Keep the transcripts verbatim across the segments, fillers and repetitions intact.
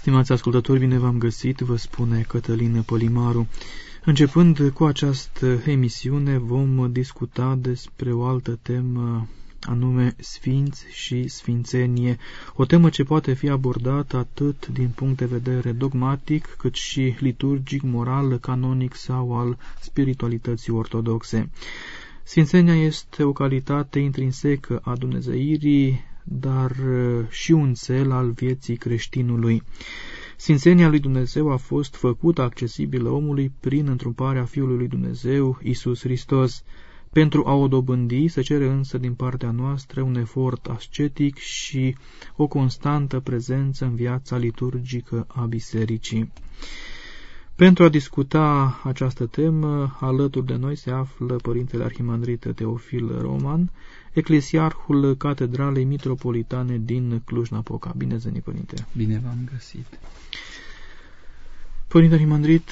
Stimați ascultători, bine v-am găsit, vă spune Cătălin Pălimaru. Începând cu această emisiune, vom discuta despre o altă temă, anume Sfinți și Sfințenie, o temă ce poate fi abordată atât din punct de vedere dogmatic, cât și liturgic, moral, canonic sau al spiritualității ortodoxe. Sfințenia este o calitate intrinsecă a dumnezeirii, dar și un cel al vieții creștinului. Sfințenia lui Dumnezeu a fost făcută accesibilă omului prin întrumparea Fiului lui Dumnezeu, Iisus Hristos. Pentru a o dobândi se cere însă din partea noastră un efort ascetic și o constantă prezență în viața liturgică a bisericii. Pentru a discuta această temă, alături de noi se află Părintele Arhimandrit Teofil Roman, eclesiarhul Catedralei Mitropolitane din Cluj-Napoca. Bine ați venit, Părinte! Bine v-am găsit! Părinte Arhimandrit,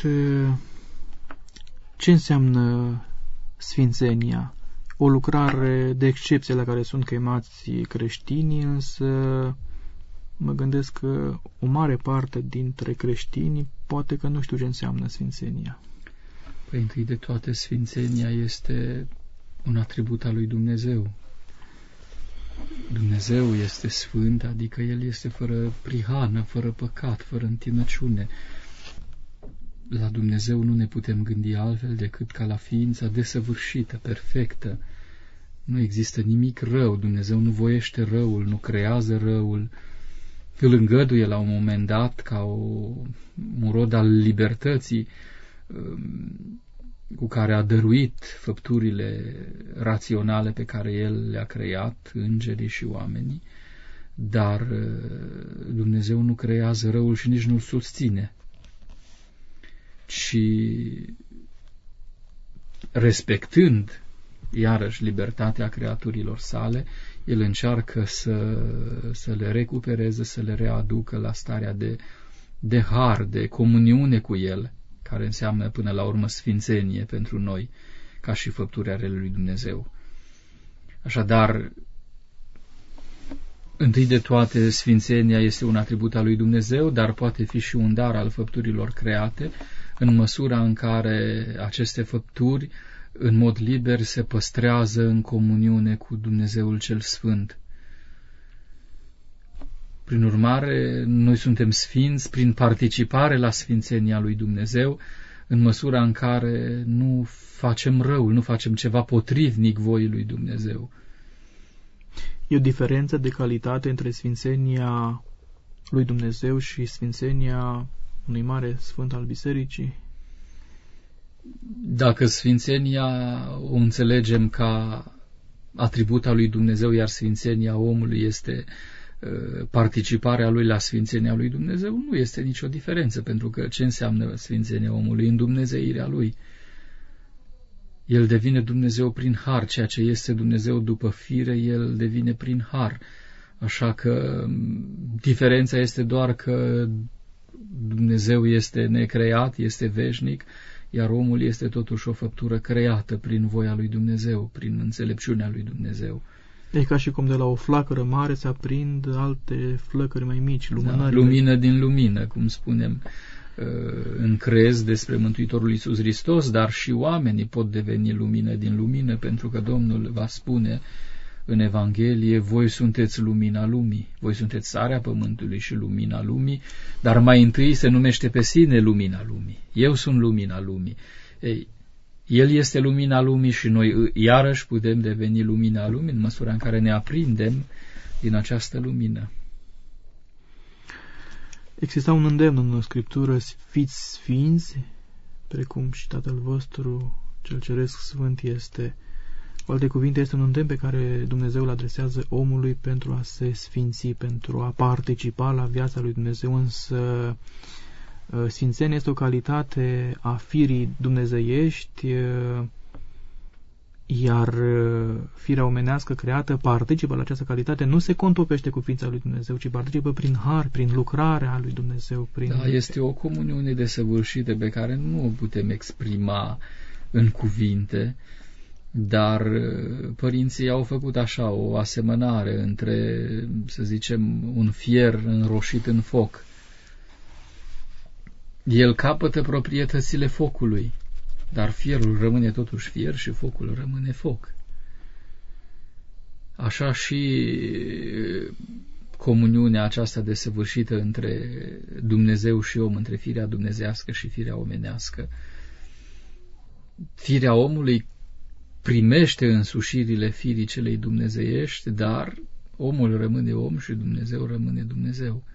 ce înseamnă Sfințenia? O lucrare de excepție la care sunt chemați creștinii, însă mă gândesc că o mare parte dintre creștini poate că nu știu ce înseamnă Sfințenia. Păi, întâi de toate, Sfințenia este un atribut al lui Dumnezeu. Dumnezeu este sfânt, adică El este fără prihană, fără păcat, fără întinăciune. La Dumnezeu nu ne putem gândi altfel decât ca la ființa desăvârșită, perfectă. Nu există nimic rău, Dumnezeu nu voiește răul, nu creează răul, îl îngăduie la un moment dat ca o, un rod al libertății cu care a dăruit făpturile raționale pe care El le-a creat, îngerii și oamenii, dar Dumnezeu nu creează răul și nici nu-l susține, ci respectând iarăși libertatea creaturilor sale, El încearcă să, să le recupereze, să le readucă la starea de, de har, de comuniune cu El, care înseamnă până la urmă sfințenie pentru noi, ca și făpturi ale lui Dumnezeu. Așadar, întâi de toate, sfințenia este un atribut al lui Dumnezeu, dar poate fi și un dar al făpturilor create, în măsura în care aceste făpturi, în mod liber, se păstrează în comuniune cu Dumnezeul cel Sfânt. Prin urmare, noi suntem sfinți prin participare la sfințenia lui Dumnezeu, în măsura în care nu facem răul, nu facem ceva potrivnic voii lui Dumnezeu. E o diferență de calitate între sfințenia lui Dumnezeu și sfințenia unui mare sfânt al bisericii? Dacă sfințenia o înțelegem ca atribut al lui Dumnezeu, iar sfințenia omului este participarea lui la sfințenia lui Dumnezeu, nu este nicio diferență, pentru că ce înseamnă sfințenia omului? Îndumnezeirea lui. El devine Dumnezeu prin har, ceea ce este Dumnezeu după fire, el devine prin har. Așa că diferența este doar că Dumnezeu este necreat, este veșnic, iar omul este totuși o făptură creată prin voia lui Dumnezeu, prin înțelepciunea lui Dumnezeu. E ca și cum de la o flacără mare se aprind alte flăcări mai mici, lumânările. Da, lumină din lumină, cum spunem în crez despre Mântuitorul Iisus Hristos, dar și oamenii pot deveni lumină din lumină, pentru că Domnul va spune în Evanghelie: voi sunteți lumina lumii, voi sunteți sarea pământului și lumina lumii, dar mai întâi se numește pe sine lumina lumii. Eu sunt lumina lumii. Ei, El este lumina lumii și noi iarăși putem deveni lumina lumii în măsura în care ne aprindem din această lumină. Exista un îndemn în Scriptură: fiți sfinți, precum și Tatăl vostru cel ceresc sfânt este. Cu alte cuvinte, este un îndemn pe care Dumnezeu îl adresează omului pentru a se sfinți, pentru a participa la viața lui Dumnezeu, însă sfințenia este o calitate a firii dumnezeiești, iar firea omenească creată participă la această calitate, nu se contopește cu ființa lui Dumnezeu, ci participă prin har, prin lucrarea lui Dumnezeu. Prin... Da, este o comuniune desăvârșită pe care nu o putem exprima în cuvinte, dar părinții au făcut așa o asemănare între, să zicem, un fier înroșit în foc. El capătă proprietățile focului, dar fierul rămâne totuși fier și focul rămâne foc. Așa și comuniunea aceasta desăvârșită între Dumnezeu și om, între firea dumnezeiască și firea omenească. Firea omului primește însușirile firii celei dumnezeiești, dar omul rămâne om și Dumnezeu rămâne Dumnezeu.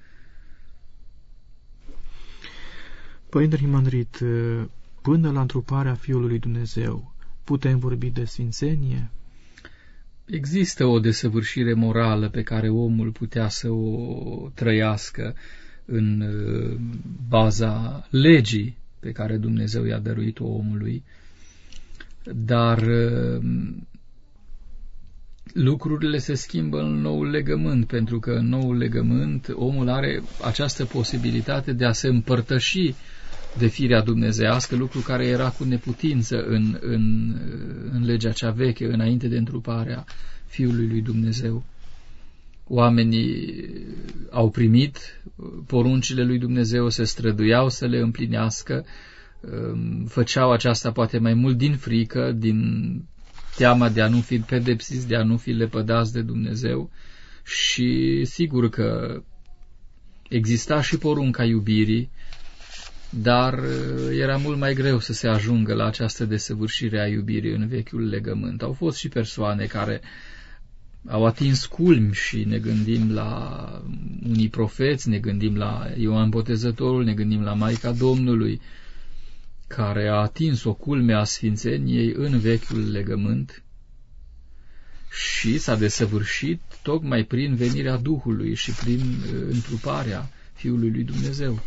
Părinte Arhimandrit, până la întruparea Fiului lui Dumnezeu, putem vorbi de sfințenie? Există o desăvârșire morală pe care omul putea să o trăiască în baza legii pe care Dumnezeu i-a dăruit-o omului, dar lucrurile se schimbă în noul legământ, pentru că în noul legământ omul are această posibilitate de a se împărtăși de firea dumnezeiască, lucru care era cu neputință în, în, în legea cea veche, înainte de întruparea Fiului lui Dumnezeu. Oamenii au primit poruncile lui Dumnezeu, se străduiau să le împlinească, făceau aceasta poate mai mult din frică, din teama de a nu fi pedepsiți, de a nu fi lepădați de Dumnezeu, și sigur că exista și porunca iubirii, dar era mult mai greu să se ajungă la această desăvârșire a iubirii în vechiul legământ. Au fost și persoane care au atins culmi și ne gândim la unii profeți, ne gândim la Ioan Botezătorul, ne gândim la Maica Domnului, care a atins o culme a sfințeniei în vechiul legământ și s-a desăvârșit tocmai prin venirea Duhului și prin întruparea Fiului lui Dumnezeu.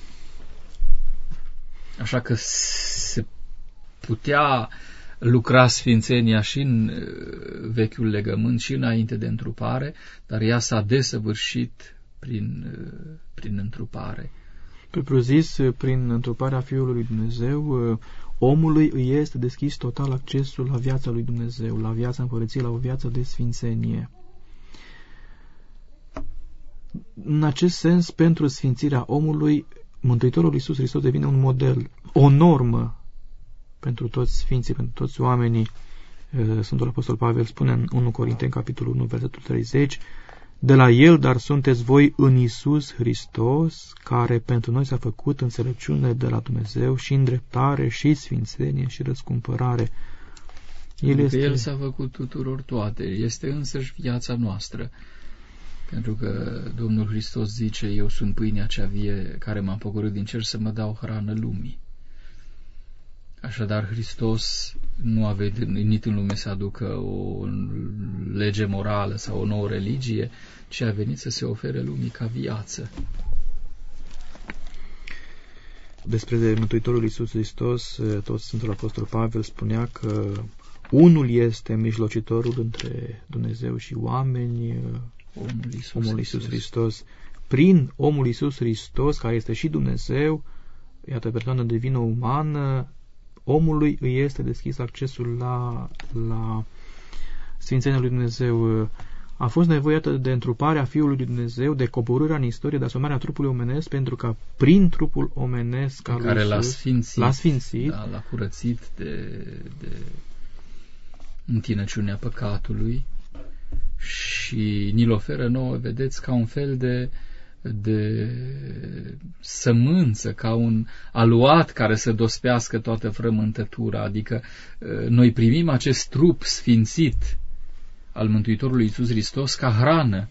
Așa că se putea lucra sfințenia și în vechiul legământ și înainte de întrupare, dar ea s-a desăvârșit prin, prin întrupare. Propriu-zis, prin întruparea Fiului lui Dumnezeu, omului îi este deschis total accesul la viața lui Dumnezeu, la viața împărăției, la o viață de sfințenie. În acest sens, pentru sfințirea omului, Mântuitorul Iisus Hristos devine un model, o normă pentru toți sfinții, pentru toți oamenii. Sfântul Apostol Pavel spune în unu Corinteni, capitolul unu, versetul treizeci, de la El, dar sunteți voi în Iisus Hristos, care pentru noi s-a făcut înțelepciune de la Dumnezeu și îndreptare și sfințenie și răscumpărare. El, este... El s-a făcut tuturor toate, este însăși viața noastră. Pentru că Domnul Hristos zice, eu sunt pâinea cea vie care m-am pogorât din cer să mă dau hrană lumii. Așadar, Hristos nu a venit în lume să aducă o lege morală sau o nouă religie, ci a venit să se ofere lumii ca viață. Despre Mântuitorul Iisus Hristos, tot Sfântul Apostol Pavel spunea că unul este mijlocitorul între Dumnezeu și oameni, omul Iisus, omul Iisus Hristos. Prin omul Iisus Hristos, care este și Dumnezeu, iată, persoană divină umană, omului îi este deschis accesul la, la sfințenia lui Dumnezeu. A fost nevoie de întruparea Fiului lui Dumnezeu, de coborârea în istorie, de asumarea trupului omenesc, pentru ca prin trupul omenesc al care lui l-a Iisus, sfințit, l-a sfințit, da, l-a curățit de, de întinăciunea păcatului și ni-l oferă nouă, vedeți, ca un fel de de sămânță, ca un aluat care să dospească toată frământătura, adică noi primim acest trup sfințit al Mântuitorului Iisus Hristos ca hrană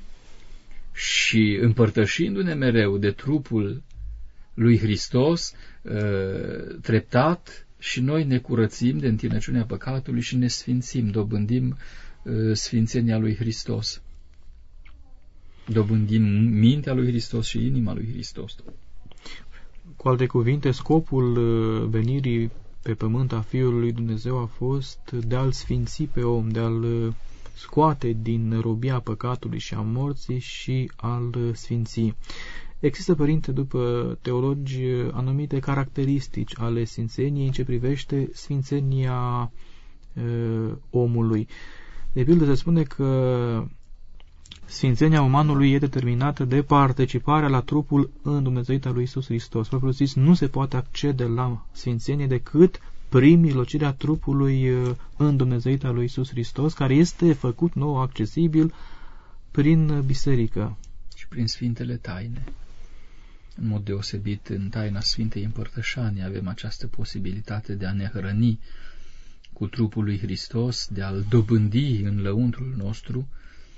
și împărtășindu-ne mereu de trupul lui Hristos, treptat și noi ne curățim de întinăciunea păcatului și ne sfințim, dobândim sfințenia lui Hristos. Dobândim mintea lui Hristos și inima lui Hristos. Cu alte cuvinte, scopul venirii pe pământ a Fiului lui Dumnezeu a fost de a-l sfinți pe om, de a-l scoate din robia păcatului și a morții și a-l sfinți. Există, părinte, după teologi, anumite caracteristici ale sfințeniei în ce privește sfințenia uh, omului. De pildă, se spune că Sfințenia umanului e determinată de participarea la trupul îndumnezeit al lui Iisus Hristos. Propriu zis, nu se poate accede la sfințenie decât prin mijlocirea trupului îndumnezeit al lui Iisus Hristos, care este făcut nou accesibil prin biserică. Și prin Sfintele Taine. În mod deosebit, în taina Sfintei Împărtășanii avem această posibilitate de a ne hrăni cu trupul lui Hristos, de a-L dobândi în lăuntrul nostru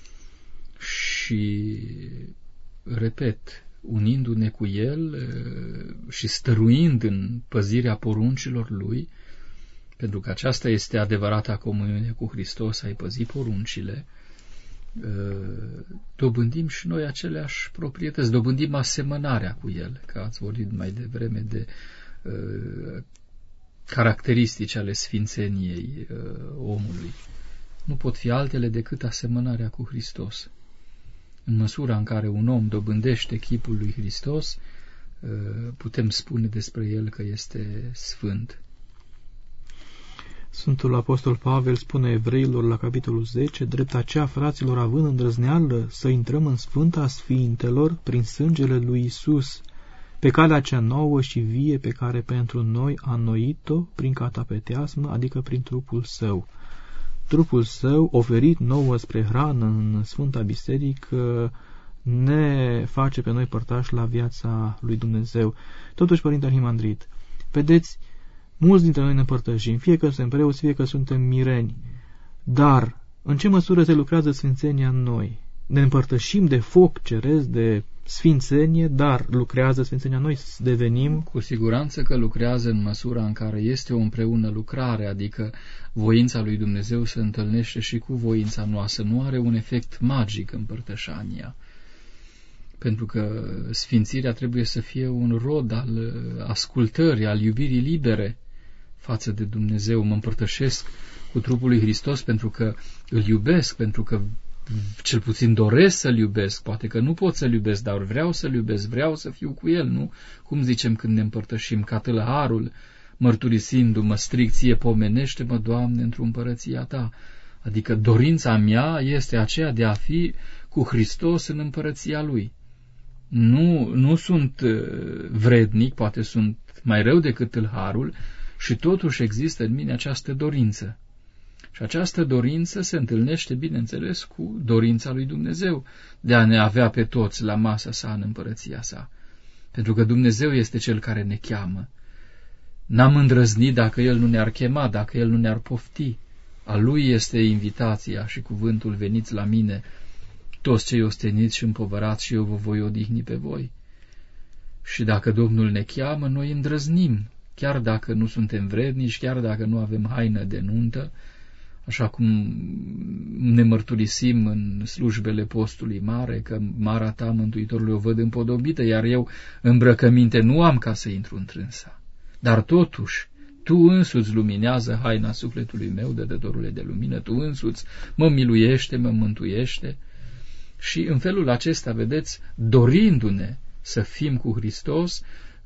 și, repet, unindu-ne cu El și stăruind în păzirea poruncilor Lui, pentru că aceasta este adevărata comuniune cu Hristos, ai păzi poruncile, dobândim și noi aceleași proprietăți, dobândim asemănarea cu El, că ați vorbit mai devreme de uh, caracteristici ale sfințeniei uh, omului. Nu pot fi altele decât asemănarea cu Hristos. În măsura în care un om dobândește chipul lui Hristos, uh, putem spune despre el că este sfânt. Sfântul Apostol Pavel spune evreilor la capitolul zece, drept aceea, fraților, având îndrăzneală să intrăm în Sfânta Sfintelor prin sângele lui Iisus, pe calea cea nouă și vie pe care pentru noi a înnoit-o prin catapeteasmă, adică prin trupul său. Trupul său, oferit nouă spre hrană în Sfânta Biserică, ne face pe noi părtași la viața lui Dumnezeu. Totuși, Părinte Arhimandrit, vedeți, mulți dintre noi ne împărtășim, fie că suntem preoți, fie că suntem mireni, dar în ce măsură se lucrează sfințenia în noi? Ne împărtășim de foc ceresc, de sfințenie, dar lucrează sfințenia în noi, devenim? Cu siguranță că lucrează în măsura în care este o împreună lucrare, adică voința lui Dumnezeu se întâlnește și cu voința noastră. Nu are un efect magic împărtășania, pentru că sfințirea trebuie să fie un rod al ascultării, al iubirii libere față de Dumnezeu. Mă împărtășesc cu trupul lui Hristos pentru că îl iubesc, pentru că cel puțin doresc să-L iubesc, poate că nu pot să-L iubesc, dar vreau să-L iubesc, vreau să fiu cu El, nu? Cum zicem când ne împărtășim? Ca tâlharul, mărturisindu-mă strict, ție pomenește-mă, Doamne, într-o împărăția Ta. Adică dorința mea este aceea de a fi cu Hristos în împărăția Lui. Nu, nu sunt vrednic, poate sunt mai rău decât tâlharul, și totuși există în mine această dorință. Și această dorință se întâlnește, bineînțeles, cu dorința lui Dumnezeu de a ne avea pe toți la masa sa în împărăția sa. Pentru că Dumnezeu este Cel care ne cheamă. N-am îndrăznit dacă El nu ne-ar chema, dacă El nu ne-ar pofti. A Lui este invitația și cuvântul: veniți la mine, toți cei osteniți și împovărați, și eu vă voi odihni pe voi. Și dacă Domnul ne cheamă, noi îndrăznim, chiar dacă nu suntem vrednici, chiar dacă nu avem haină de nuntă, așa cum ne mărturisim în slujbele postului mare, că marea ta, Mântuitorului, o văd împodobită, iar eu îmbrăcăminte nu am ca să intru întrânsa. Dar totuși, Tu însuți luminează haina sufletului meu, dădătorule de lumină, Tu însuți mă miluiește, mă mântuiește. Și în felul acesta, vedeți, dorindu-ne să fim cu Hristos,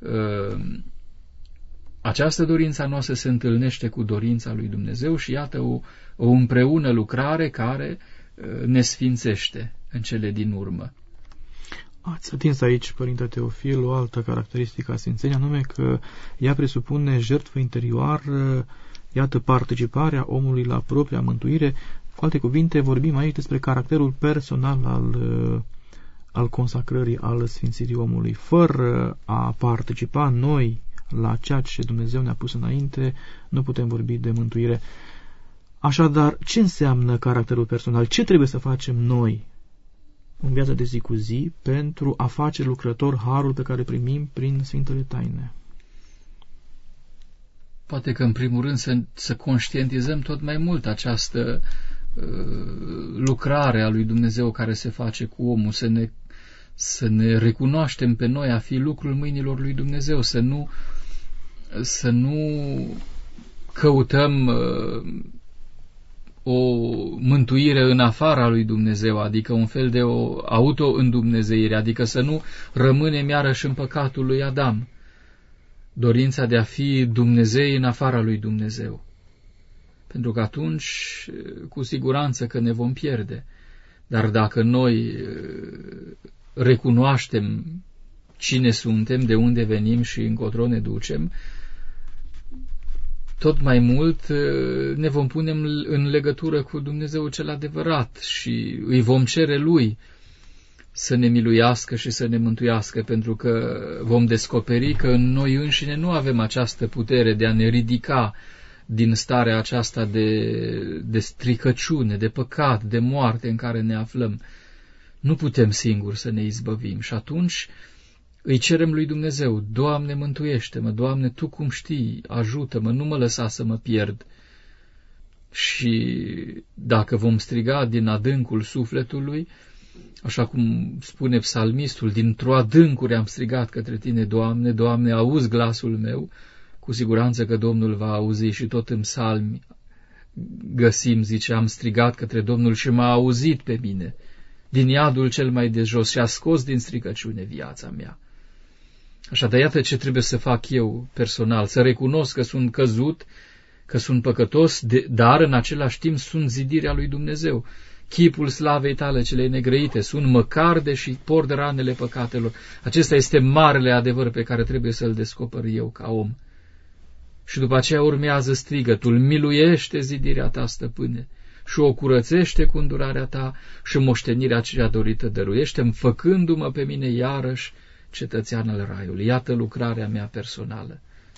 această dorință noastră se întâlnește cu dorința lui Dumnezeu și iată o, o împreună lucrare care ne sfințește în cele din urmă. Ați atins aici, Părinte Teofil, o altă caracteristică a sfințeniei, anume că ea presupune jertfă interioară, iată, participarea omului la propria mântuire. Cu alte cuvinte, vorbim aici despre caracterul personal al, al consacrării, al sfințirii omului. Fără a participa noi la ceea ce Dumnezeu ne-a pus înainte, nu putem vorbi de mântuire. Așadar, ce înseamnă caracterul personal? Ce trebuie să facem noi în viața de zi cu zi pentru a face lucrător harul pe care primim prin Sfintele Taine? Poate că în primul rând să, să conștientizăm tot mai mult această uh, lucrare a lui Dumnezeu care se face cu omul, să ne, să ne recunoaștem pe noi a fi lucrul mâinilor lui Dumnezeu, să nu, să nu căutăm uh, o mântuire în afara lui Dumnezeu, adică un fel de o auto-îndumnezeire, adică să nu rămânem iarăși în păcatul lui Adam, dorința de a fi Dumnezei în afara lui Dumnezeu. Pentru că atunci, cu siguranță că ne vom pierde. Dar dacă noi recunoaștem cine suntem, de unde venim și încotro ne ducem, tot mai mult ne vom pune în legătură cu Dumnezeu cel adevărat și îi vom cere Lui să ne miluiască și să ne mântuiască, pentru că vom descoperi că în noi înșine nu avem această putere de a ne ridica din starea aceasta de, de stricăciune, de păcat, de moarte în care ne aflăm. Nu putem singuri să ne izbăvim și atunci îi cerem lui Dumnezeu: Doamne, mântuiește-mă, Doamne, Tu cum știi, ajută-mă, nu mă lăsa să mă pierd. Și dacă vom striga din adâncul sufletului, așa cum spune psalmistul, dintr-o adâncuri am strigat către Tine, Doamne, Doamne, auzi glasul meu, cu siguranță că Domnul va auzi. Și tot în psalmi găsim, zice, am strigat către Domnul și m-a auzit pe mine din iadul cel mai de jos și a scos din stricăciune viața mea. Așadar, iată ce trebuie să fac eu personal, să recunosc că sunt căzut, că sunt păcătos, de, dar în același timp sunt zidirea lui Dumnezeu. Chipul slavei Tale cele negrăite, sunt măcarde și port ranele păcatelor. Acesta este marele adevăr pe care trebuie să-l descoper eu ca om. Și după aceea urmează strigătul: miluiește zidirea Ta, Stăpâne, și o curățește cu îndurarea Ta și moștenirea cea dorită dăruiește-mi, făcându-mă pe mine iarăși cetățean al Raiului. Iată lucrarea mea personală.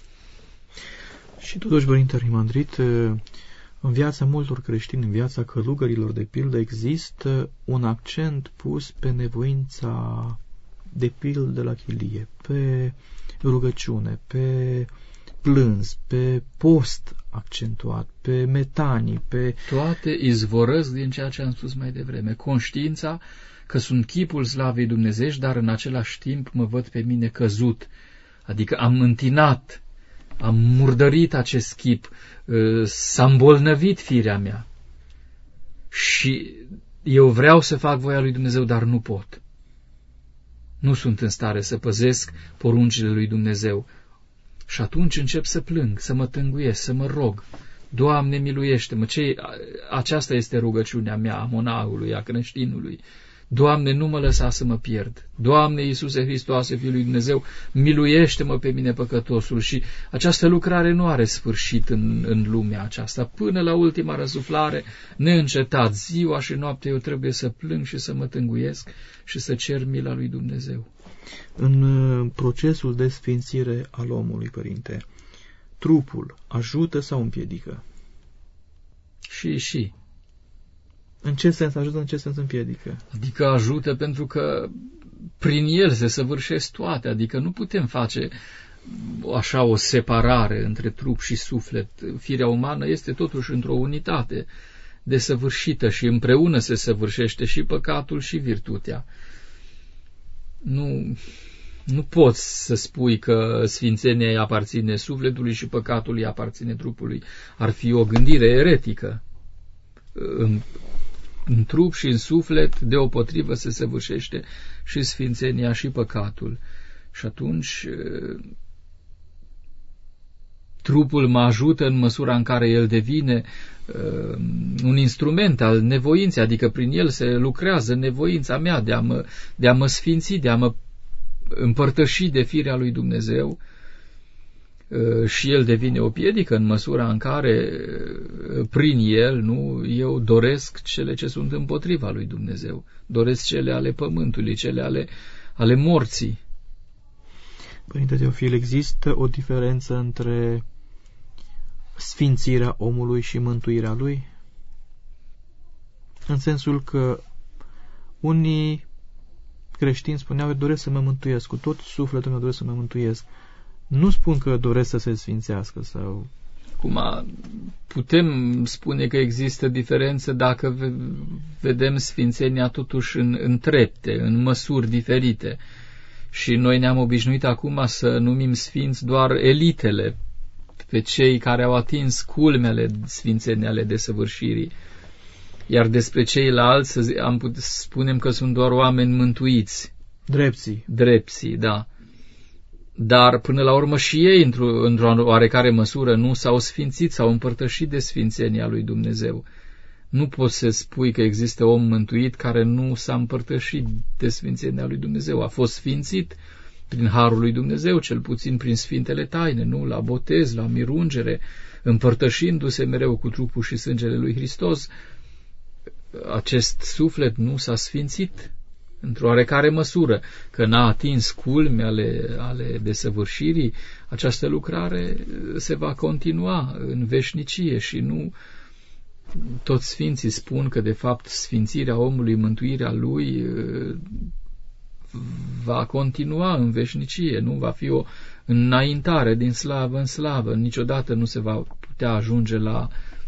Și totuși, Părinte Arhimandrit, în viața multor creștini, în viața călugărilor, de pildă, există un accent pus pe nevoința, de pildă, la chilie, pe rugăciune, pe plâns, pe post accentuat, pe metanii, pe... Toate izvorăsc din ceea ce am spus mai devreme. Conștiința că sunt chipul slavei dumnezeiești, dar în același timp mă văd pe mine căzut, adică am întinat, am murdărit acest chip, s-a îmbolnăvit firea mea și eu vreau să fac voia lui Dumnezeu, dar nu pot. Nu sunt în stare să păzesc poruncile lui Dumnezeu. Și atunci încep să plâng, să mă tânguiesc, să mă rog: Doamne, miluiește-mă! Ce, aceasta este rugăciunea mea, a monahului, a creștinului. Doamne, nu mă lăsa să mă pierd. Doamne Iisuse Hristoase, Fiul lui Dumnezeu, miluiește-mă pe mine păcătosul. Și această lucrare nu are sfârșit în, în lumea aceasta. Până la ultima răsuflare, neîncetat, ziua și noaptea, eu trebuie să plâng și să mă tânguiesc și să cer mila lui Dumnezeu. În procesul de sfințire al omului, Părinte, trupul ajută sau împiedică? Și, și. În ce sens ajută, în ce sens împiedică? Adică ajută pentru că prin el se săvârșesc toate, adică nu putem face așa o separare între trup și suflet. Firea umană este totuși într-o unitate desăvârșită și împreună se săvârșește și păcatul și virtutea. Nu, nu poți să spui că sfințenia îi aparține sufletului și păcatul îi aparține trupului. Ar fi o gândire eretică. În, în trup și în suflet, deopotrivă, se săvârșește și sfințenia și păcatul. Și atunci trupul mă ajută în măsura în care el devine uh, un instrument al nevoinței, adică prin el se lucrează nevoința mea de a mă, de a mă sfinți, de a mă împărtăși de firea lui Dumnezeu, uh, și el devine o piedică în măsura în care uh, prin el, nu, eu doresc cele ce sunt împotriva lui Dumnezeu, doresc cele ale pământului, cele ale, ale morții. Părinte Teofil, există o diferență între sfințirea omului și mântuirea lui? În sensul că unii creștini spuneau: eu doresc să mă mântuiesc, cu tot sufletul meu doresc să mă mântuiesc. Nu spun că doresc să se sfințească sau... Acum putem spune că există diferență dacă vedem sfințenia totuși în, în trepte, în măsuri diferite. Și noi ne-am obișnuit acum să numim sfinți doar elitele, pe cei care au atins culmele sfințenii ale desăvârșirii. Iar despre ceilalți am putut spunem că sunt doar oameni mântuiți. Drepții. Drepții, da. Dar până la urmă și ei, într-o, într-o oarecare măsură, nu s-au sfințit, s-au împărtășit de sfințenia lui Dumnezeu. Nu poți să spui că există om mântuit care nu s-a împărtășit de sfințenia lui Dumnezeu. A fost sfințit prin harul lui Dumnezeu, cel puțin prin sfintele taine, nu? La botez, la mirungere, împărtășindu-se mereu cu trupul și sângele lui Hristos. Acest suflet nu s-a sfințit într-o oarecare măsură, că n-a atins culme ale, ale desăvârșirii. Această lucrare se va continua în veșnicie și nu... Toți sfinții spun că, de fapt, sfințirea omului, mântuirea lui va continua în veșnicie, nu va fi o înaintare din slavă în slavă. Niciodată nu se va putea ajunge la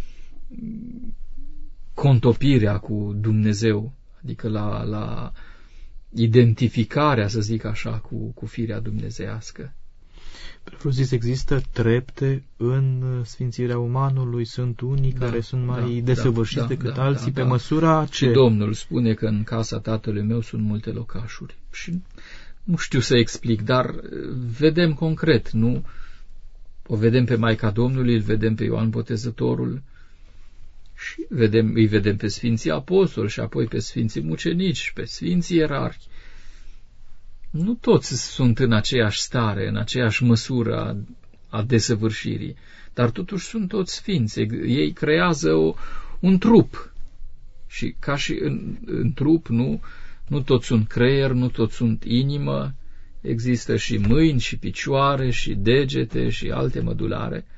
contopirea cu Dumnezeu, adică la, la identificarea, să zic așa, cu, cu firea dumnezeiască. Vreau zis, există trepte în sfințirea umanului, sunt unii da, care sunt mai da, desăvârșiți da, decât da, alții, da, pe da. măsura ce... Și Domnul spune că în casa tatălui meu sunt multe locașuri. Și nu știu să explic, dar vedem concret, nu? O vedem pe Maica Domnului, îl vedem pe Ioan Botezătorul, și vedem, îi vedem pe Sfinții Apostoli și apoi pe Sfinții Mucenici, pe Sfinții Ierarhi. Nu toți sunt în aceeași stare, în aceeași măsură a, a desăvârșirii, dar totuși sunt toți sfinți. Ei creează o, un trup și ca și în, în trup nu, nu toți sunt creier, nu toți sunt inimă, există și mâini și picioare și degete și alte mădulare,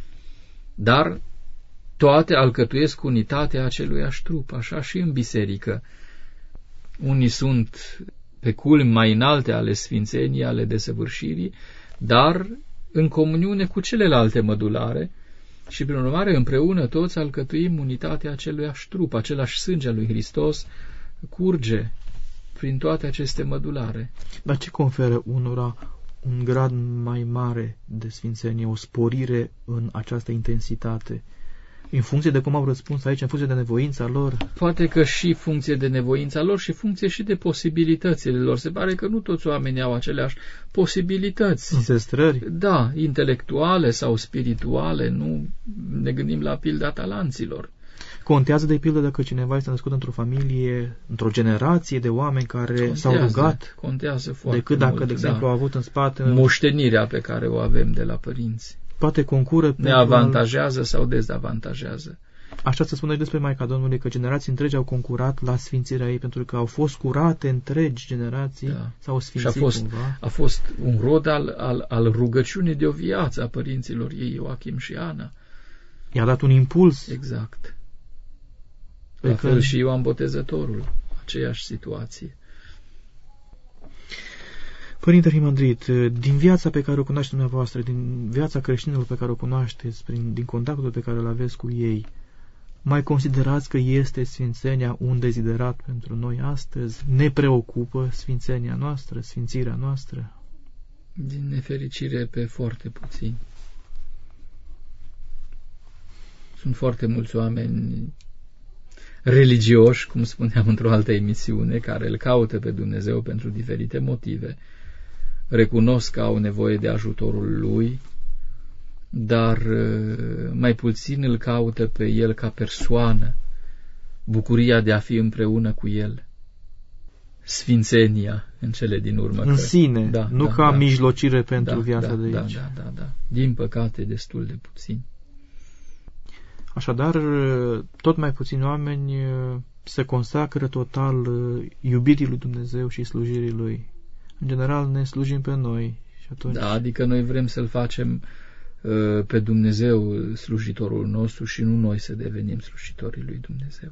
dar toate alcătuiesc unitatea aceluiași trup, așa și în biserică. Unii sunt pe culmi mai înalte ale sfințenii, ale desăvârșirii, dar în comuniune cu celelalte mădulare și, prin urmare, împreună toți alcătuim unitatea aceluiași trup, același sânge al lui Hristos curge prin toate aceste mădulare. Dar ce conferă unora un grad mai mare de sfințenie, o sporire în această intensitate? În funcție de cum au răspuns aici, în funcție de nevoința lor? Poate că și funcție de nevoința lor și funcție și de posibilitățile lor. Se pare că nu toți oamenii au aceleași posibilități. Înzestrări? Da, intelectuale sau spirituale, nu ne gândim la pilda talanților. Contează de pildă dacă cineva este născut într-o familie, într-o generație de oameni care contează, s-au rugat? Contează foarte decât dacă, mult, de exemplu, da. au avut în spate... Moștenirea pe care o avem de la părinți. Poate concură... Ne avantajează al... sau dezavantajează. Așa se spune despre Maica Domnului, că generații întregi au concurat la sfințirea ei, pentru că au fost curate întregi generații, da. S-au sfințit și a fost, cumva. A fost un rod al, al, al rugăciunii de o viață a părinților ei, Ioachim și Ana. I-a dat un impuls. Exact. La că... fel și Ioan Botezătorul, aceeași situație. Părinte Arhimandrit, din viața pe care o cunoașteți dumneavoastră, din viața creștinilor pe care o cunoașteți, prin, din contactul pe care îl aveți cu ei, mai considerați că este sfințenia un deziderat pentru noi astăzi? Ne preocupă sfințenia noastră, sfințirea noastră? Din nefericire, pe foarte puțini. Sunt foarte mulți oameni religioși, cum spuneam într-o altă emisiune, care îl caută pe Dumnezeu pentru diferite motive, recunosc că au nevoie de ajutorul Lui, dar mai puțin îl caută pe El ca persoană, bucuria de a fi împreună cu El, sfințenia în cele din urmă. În că, sine, da, nu da, ca da, mijlocire pentru da, viața da, de aici. Da, da, da, da. Din păcate, destul de puțin. Așadar, tot mai puțini oameni se consacră total iubirii lui Dumnezeu și slujirii Lui. În general ne slujim pe noi. Și atunci... Da, adică noi vrem să-L facem uh, pe Dumnezeu slujitorul nostru și nu noi să devenim slujitorii lui Dumnezeu.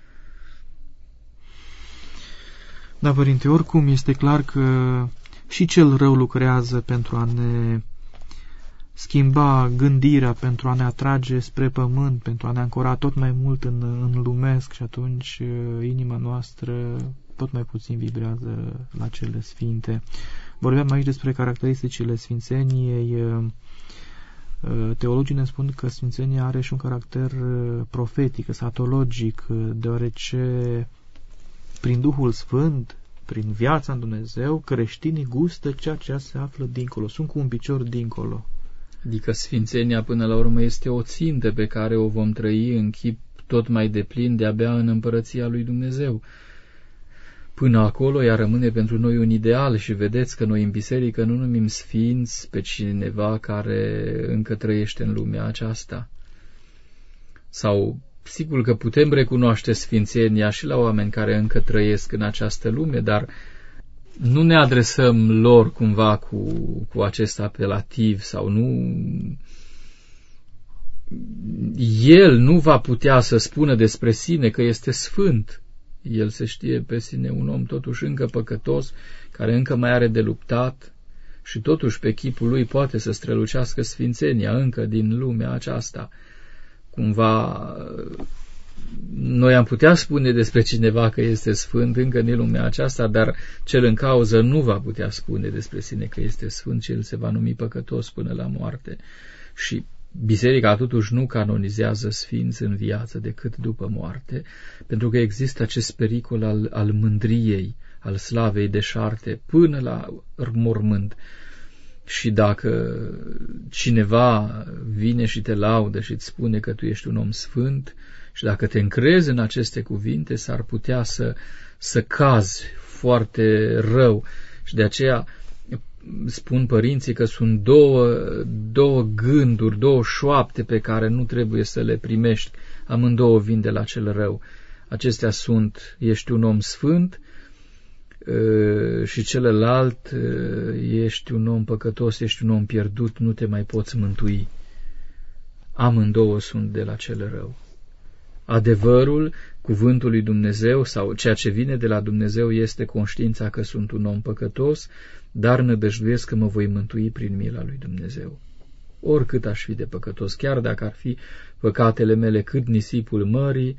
Da, Părinte, oricum este clar că și cel rău lucrează pentru a ne schimba gândirea, pentru a ne atrage spre pământ, pentru a ne ancora tot mai mult în, în lumesc și atunci inima noastră tot mai puțin vibrează la cele sfinte. Vorbeam aici despre caracteristicile sfințeniei. Teologii ne spun că sfințenia are și un caracter profetic, esatologic, deoarece prin Duhul Sfânt, prin viața în Dumnezeu, creștinii gustă ceea ce se află dincolo, sunt cu un picior dincolo. Adică sfințenia până la urmă este o țintă pe care o vom trăi în chip tot mai deplin de-abia în împărăția lui Dumnezeu. Până acolo ea rămâne pentru noi un ideal și vedeți că noi în biserică nu numim sfinți pe cineva care încă trăiește în lumea aceasta. Sau sigur că putem recunoaște sfințenia și la oameni care încă trăiesc în această lume, dar nu ne adresăm lor cumva cu, cu acest apelativ sau nu... El nu va putea să spună despre sine că este sfânt. El se știe pe sine un om totuși încă păcătos, care încă mai are de luptat și totuși pe chipul lui poate să strălucească sfințenia încă din lumea aceasta. Cumva noi am putea spune despre cineva că este sfânt încă în lumea aceasta, dar cel în cauză nu va putea spune despre sine că este sfânt, ci el se va numi păcătos până la moarte. Și biserica totuși nu canonizează sfinți în viață decât după moarte, pentru că există acest pericol al, al mândriei, al slavei deșarte până la mormânt. Și dacă cineva vine și te laudă și îți spune că tu ești un om sfânt, și dacă te încrezi în aceste cuvinte, s-ar putea să, să cazi foarte rău. Și de aceea spun părinții că sunt două, două gânduri, două șoapte pe care nu trebuie să le primești. Amândouă vin de la cel rău. Acestea sunt, ești un om sfânt, și celălalt, ești un om păcătos, ești un om pierdut, nu te mai poți mântui. Amândouă sunt de la cel rău. Adevărul, cuvântul lui Dumnezeu sau ceea ce vine de la Dumnezeu este conștiința că sunt un om păcătos, dar nădăjduiesc că mă voi mântui prin mila lui Dumnezeu. Oricât aș fi de păcătos, chiar dacă ar fi păcatele mele cât nisipul mării,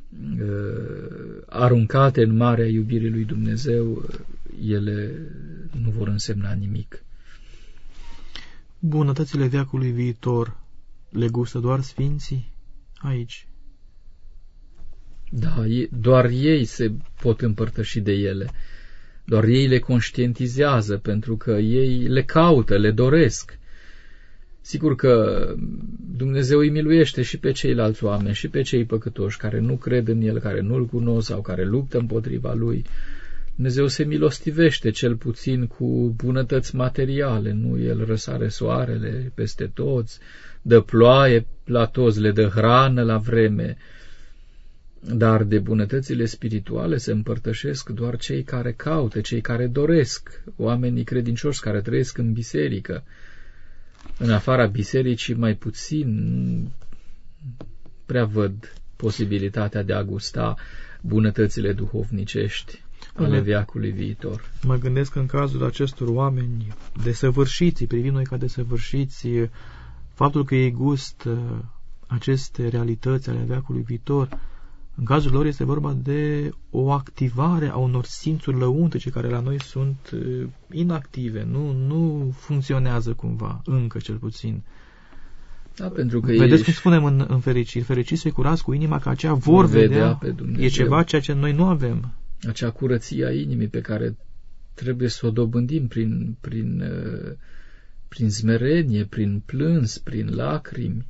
aruncate în marea iubirii lui Dumnezeu, ele nu vor însemna nimic. Bunătățile veacului viitor le gustă doar sfinții aici? Da, doar ei se pot împărtăși de ele. Doar ei le conștientizează, pentru că ei le caută, le doresc. Sigur că Dumnezeu îi miluiește și pe ceilalți oameni, și pe cei păcătoși care nu cred în El, care nu-L cunosc sau care luptă împotriva Lui. Dumnezeu se milostivește cel puțin cu bunătăți materiale, nu? El răsare soarele peste toți, dă ploaie la toți, le dă hrană la vreme, dar de bunătățile spirituale se împărtășesc doar cei care caută, cei care doresc, oamenii credincioși care trăiesc în biserică. În afara bisericii mai puțin prea văd posibilitatea de a gusta bunătățile duhovnicești ale veacului viitor. Mă gândesc că în cazul acestor oameni desăvârșiți, privim noi ca desăvârșiți, faptul că ei gustă aceste realități ale veacului viitor, în cazul lor este vorba de o activare a unor simțuri lăuntrice care la noi sunt inactive, nu, nu funcționează cumva, încă cel puțin. Da, pentru că vedeți ești... cum spunem în, în fericiri, fericiți să-i curați cu inima, că aceea vor vedea, vedea pe Dumnezeu. E ceva ceea ce noi nu avem. Acea curăție a inimii pe care trebuie să o dobândim prin, prin, prin smerenie, prin plâns, prin lacrimi,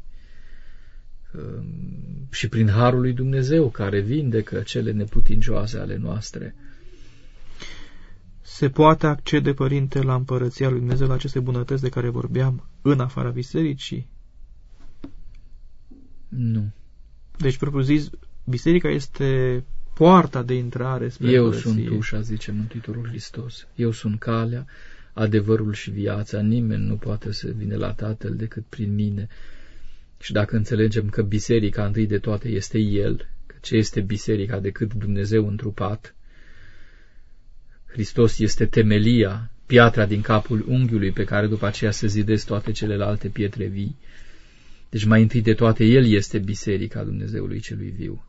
și prin harul lui Dumnezeu care vindecă cele neputincioase ale noastre. Se poate accede, Părinte, la împărăția lui Dumnezeu, la aceste bunătăți de care vorbeam, în afara bisericii? Nu. Deci, propriu zis, biserica este poarta de intrare spre Eu împărăție. sunt ușa, zice Mântuitorul Hristos. Eu sunt calea, adevărul și viața. Nimeni nu poate să vină la Tatăl decât prin mine. Și dacă înțelegem că biserica întâi de toate este El, că ce este biserica decât Dumnezeu întrupat, Hristos este temelia, piatra din capul unghiului pe care după aceea se zidesc toate celelalte pietre vii. Deci mai întâi de toate El este biserica Dumnezeului celui viu.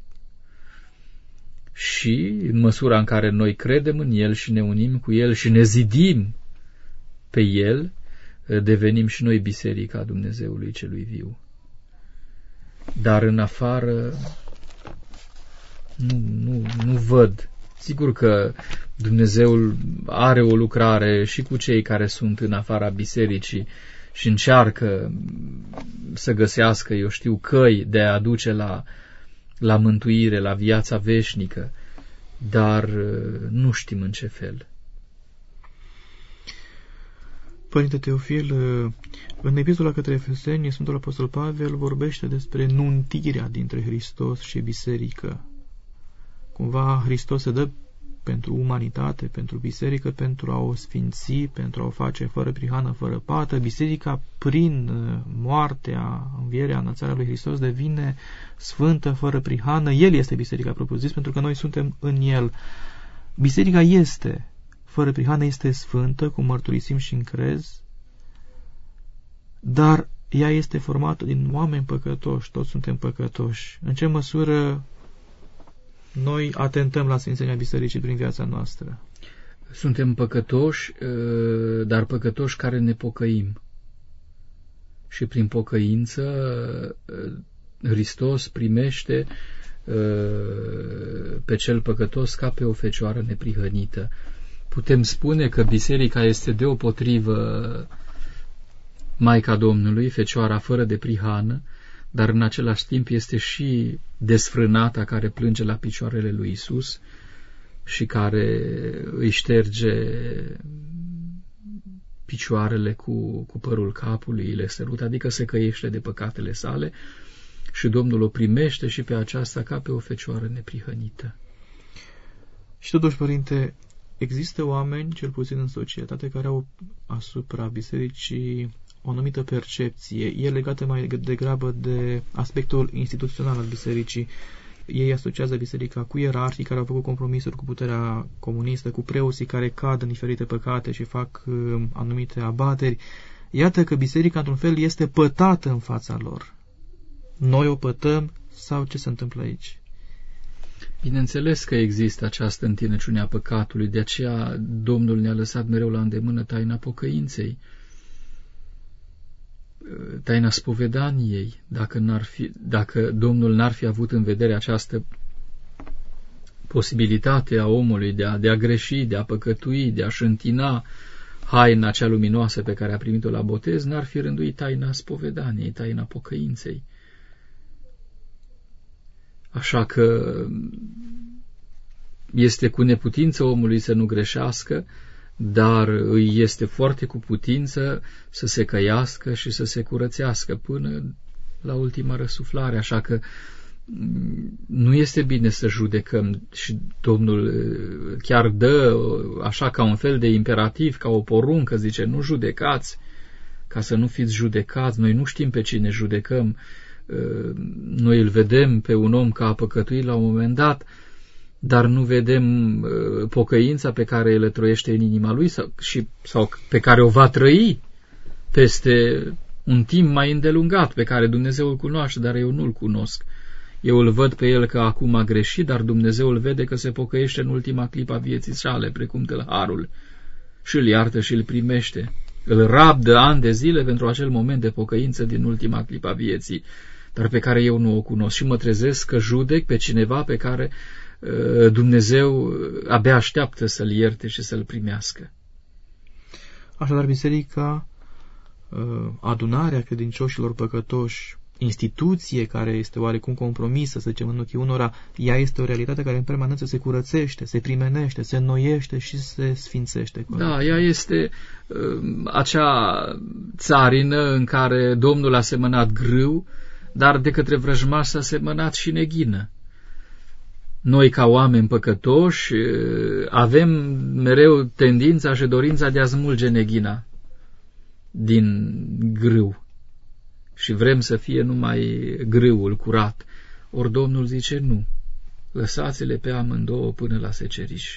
Și în măsura în care noi credem în El și ne unim cu El și ne zidim pe El, devenim și noi biserica Dumnezeului celui viu. Dar în afară nu, nu, nu văd. Sigur că Dumnezeul are o lucrare și cu cei care sunt în afara bisericii și încearcă să găsească, eu știu, căi de a aduce la, la mântuire, la viața veșnică, dar nu știm în ce fel. Părinte Teofil, în epistola către Efeseni, Sfântul Apostol Pavel vorbește despre nuntirea dintre Hristos și biserică. Cumva Hristos se dă pentru umanitate, pentru biserică, pentru a o sfinți, pentru a o face fără prihană, fără pată. Biserica, prin moartea, învierea, înălțarea lui Hristos, devine sfântă, fără prihană. El este biserica propriu-zis, pentru că noi suntem în el. Biserica este fără prihană, este sfântă, cum mărturisim și încrez, dar ea este formată din oameni păcătoși, toți suntem păcătoși. În ce măsură noi atentăm la sfințenia bisericii prin viața noastră? Suntem păcătoși, dar păcătoși care ne pocăim. Și prin pocăință Hristos primește pe cel păcătos ca pe o fecioară neprihănită. Putem spune că biserica este deopotrivă Maica Domnului, fecioara fără de prihană, dar în același timp este și desfrânata care plânge la picioarele lui Isus și care îi șterge picioarele cu, cu părul capului, le sărută, adică se căiește de păcatele sale și Domnul o primește și pe aceasta ca pe o fecioară neprihănită. Și totuși, Părinte, există oameni, cel puțin în societate, care au asupra bisericii o anumită percepție. E legată mai degrabă de aspectul instituțional al bisericii. Ei asociază biserica cu ierarhii care au făcut compromisuri cu puterea comunistă, cu preoții care cad în diferite păcate și fac uh, anumite abateri. Iată că biserica, într-un fel, este pătată în fața lor. Noi o pătăm sau ce se întâmplă aici? Bineînțeles că există această întinăciune a păcatului, de aceea Domnul ne-a lăsat mereu la îndemână taina pocăinței, taina spovedaniei. Dacă, n-ar fi, dacă Domnul n-ar fi avut în vedere această posibilitate a omului de a, de a greși, de a păcătui, de a-și întina haina cea luminoasă pe care a primit-o la botez, n-ar fi rânduit taina spovedaniei, taina pocăinței. Așa că este cu neputință omului să nu greșească, dar îi este foarte cu putință să se căiască și să se curățească până la ultima răsuflare. Așa că nu este bine să judecăm și Domnul chiar dă așa ca un fel de imperativ, ca o poruncă, zice, nu judecați, ca să nu fiți judecați. Noi nu știm pe cine judecăm. Noi îl vedem pe un om că a păcătuit la un moment dat, dar nu vedem pocăința pe care el trăiește în inima lui sau, și, sau pe care o va trăi peste un timp mai îndelungat, pe care Dumnezeu îl cunoaște, dar eu nu-l cunosc. Eu îl văd pe el că acum a greșit, dar Dumnezeu îl vede că se pocăiește în ultima clipă a vieții sale, precum tâlharul, și îl iartă și îl primește. Îl rabdă ani de zile pentru acel moment de pocăință din ultima clipă a vieții, dar pe care eu nu o cunosc și mă trezesc că judec pe cineva pe care uh, Dumnezeu abia așteaptă să-l ierte și să-l primească. Așadar, biserica, uh, adunarea credincioșilor păcătoși, instituție care este oarecum compromisă, să zicem, în ochii unora, ea este o realitate care în permanență se curățește, se primenește, se înnoiește și se sfințește. Da, ea este uh, acea țarină în care Domnul a semănat grâu, dar de către vrăjmaș s-a semănat și neghină. Noi, ca oameni păcătoși, avem mereu tendința și dorința de a smulge neghina din grâu și vrem să fie numai grâul curat. Ori Domnul zice nu, lăsați-le pe amândouă până la seceriș.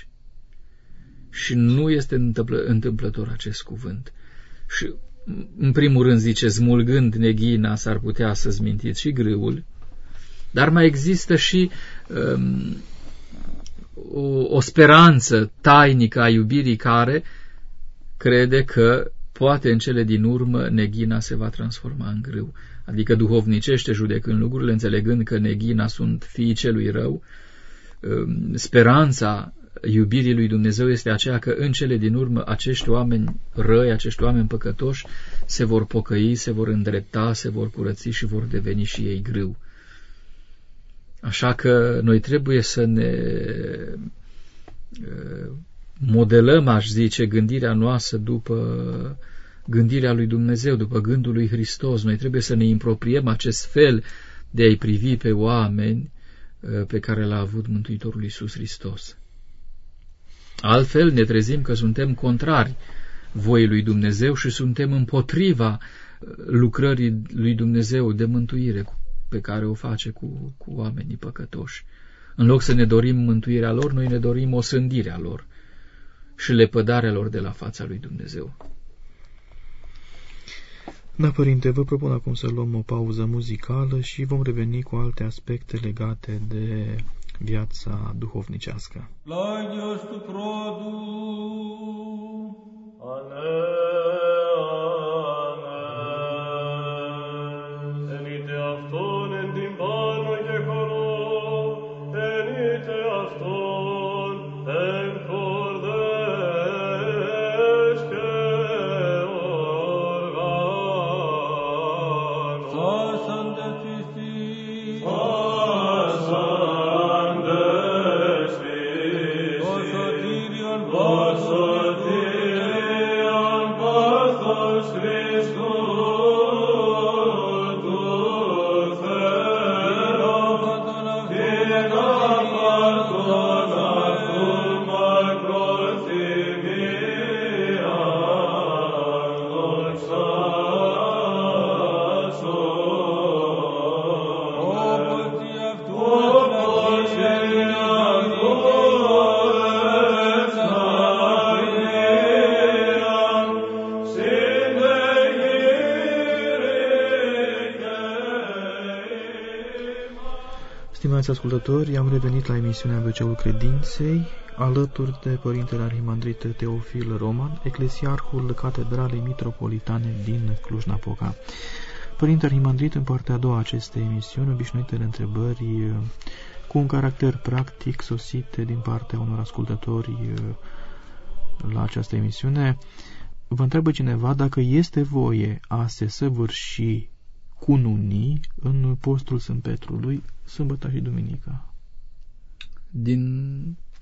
Și nu este întâmplă, întâmplător acest cuvânt. Și în primul rând zice, smulgând neghina s-ar putea să zmintiți și grâul, dar mai există și um, o, o speranță tainică a iubirii care crede că poate în cele din urmă neghina se va transforma în grâu. Adică duhovnicește judecând lucrurile, înțelegând că neghina sunt fiii celui rău, um, speranța iubirii lui Dumnezeu este aceea că în cele din urmă acești oameni răi, acești oameni păcătoși se vor pocăi, se vor îndrepta, se vor curăți și vor deveni și ei grâu. Așa că noi trebuie să ne modelăm, aș zice, gândirea noastră după gândirea lui Dumnezeu, după gândul lui Hristos. Noi trebuie să ne impropiem acest fel de a-i privi pe oameni pe care l-a avut Mântuitorul Iisus Hristos. Altfel ne trezim că suntem contrari voii lui Dumnezeu și suntem împotriva lucrării lui Dumnezeu de mântuire pe care o face cu, cu oamenii păcătoși. În loc să ne dorim mântuirea lor, noi ne dorim osândirea lor și lepădarea lor de la fața lui Dumnezeu. Da, Părinte, vă propun acum să luăm o pauză muzicală și vom reveni cu alte aspecte legate de viața duhovnicească. Lagios tu produ, ane, ane, enite afton en timpano che coro, enite afton en cordesche organ. Sasan de Christi, sasan de Stimați ascultători, am revenit la emisiunea A B C-ul Credinței, alături de Părintele Arhimandrit Teofil Roman, eclesiarhul Catedralei Mitropolitane din Cluj-Napoca. Părinte Arhimandrit, în partea a doua acestei emisiuni, obișnuitele întrebări cu un caracter practic sosite din partea unor ascultători la această emisiune, vă întreabă cineva dacă este voie a se săvârși cununii în postul Sfânt Petrului, sâmbătă și duminica. Din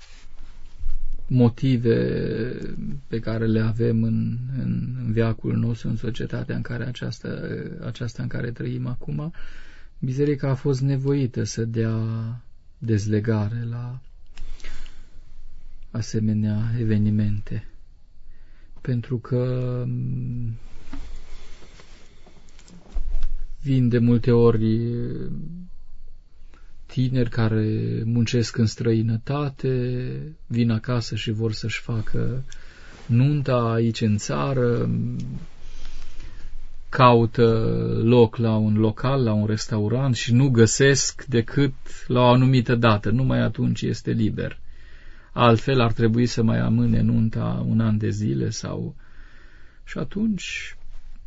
motive pe care le avem în, în veacul nostru, în societatea în care aceasta, aceasta în care trăim acum, biserica a fost nevoită să dea dezlegare la asemenea evenimente, pentru că vin de multe ori tineri care muncesc în străinătate, vin acasă și vor să-și facă nunta aici în țară, caută loc la un local, la un restaurant și nu găsesc decât la o anumită dată, numai atunci este liber. Altfel ar trebui să mai amâne nunta un an de zile sau... Și atunci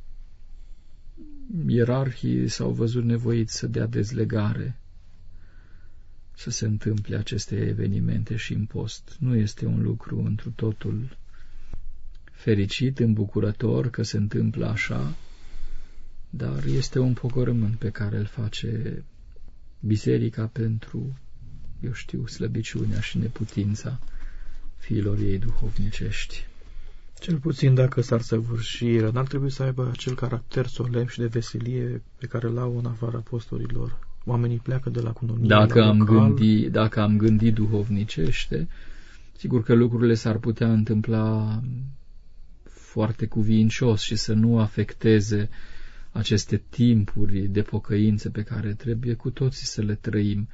ierarhii s-au văzut nevoiți să dea dezlegare, să se întâmple aceste evenimente și în post. Nu este un lucru întru totul fericit, îmbucurător că se întâmplă așa, dar este un pogorâmânt pe care îl face biserica pentru, eu știu, slăbiciunea și neputința fiilor ei duhovnicești. Cel puțin dacă s-ar săvârși, n-ar trebui să aibă acel caracter solemn și de veselie pe care l-au în afara apostolilor. Oamenii pleacă de la cununie, dacă la am local. gândi, dacă am gândit duhovnicește, sigur că lucrurile s-ar putea întâmpla foarte cuvincios și să nu afecteze aceste timpuri de pocăință pe care trebuie cu toții să le trăim.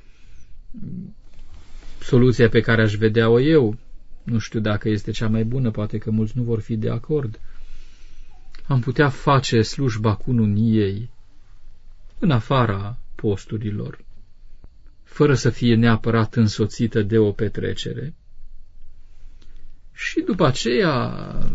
Soluția pe care aș vedea-o eu, nu știu dacă este cea mai bună, poate că mulți nu vor fi de acord, am putea face slujba cununiei în afara posturilor, fără să fie neapărat însoțită de o petrecere. Și după aceea,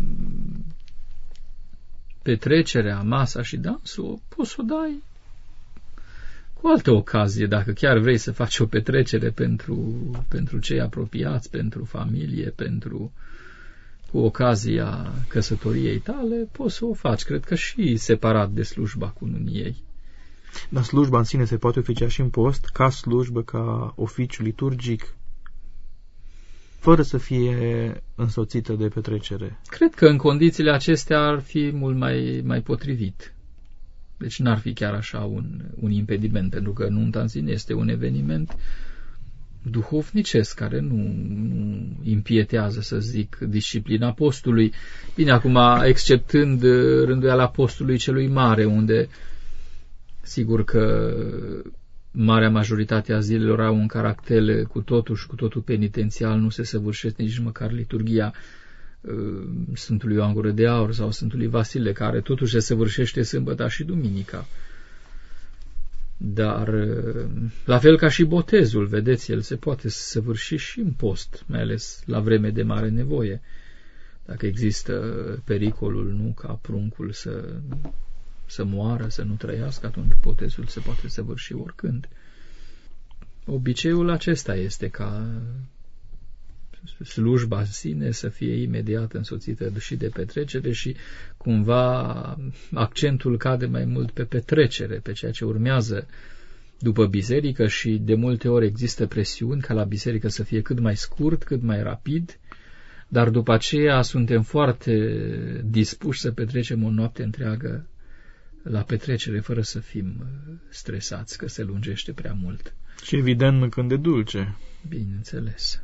petrecerea, masa și dansul, poți să o dai cu altă ocazie, dacă chiar vrei să faci o petrecere pentru, pentru cei apropiați, pentru familie, pentru cu ocazia căsătoriei tale, poți să o faci, cred că și separat de slujba cununiei. Dar slujba în sine se poate oficia și în post, ca slujbă, ca oficiu liturgic, fără să fie însoțită de petrecere. Cred că în condițiile acestea ar fi mult mai, mai potrivit. Deci n-ar fi chiar așa un, un impediment, pentru că nunta în sine este un eveniment duhovnicesc, care nu, nu impietează, să zic, disciplina postului. Bine, acum, exceptând rânduiala postului celui mare, unde sigur că marea majoritate a zilelor au un caracter cu totul și cu totul penitențial, nu se săvârșește nici măcar liturghia uh, Sfântului Ioan Gură de Aur sau Sfântului Vasile, care totuși se săvârșește sâmbăta și duminica. Dar, la fel ca și botezul, vedeți, el se poate săvârși și în post, mai ales la vreme de mare nevoie. Dacă există pericolul, nu, ca pruncul să, să moară, să nu trăiască, atunci botezul se poate săvârși oricând. Obiceiul acesta este ca slujba în sine să fie imediat însoțită și de petrecere și cumva accentul cade mai mult pe petrecere, pe ceea ce urmează după biserică și de multe ori există presiuni ca la biserică să fie cât mai scurt, cât mai rapid, dar după aceea suntem foarte dispuși să petrecem o noapte întreagă la petrecere fără să fim stresați că se lungește prea mult. Și evident mâncând de dulce. Bineînțeles.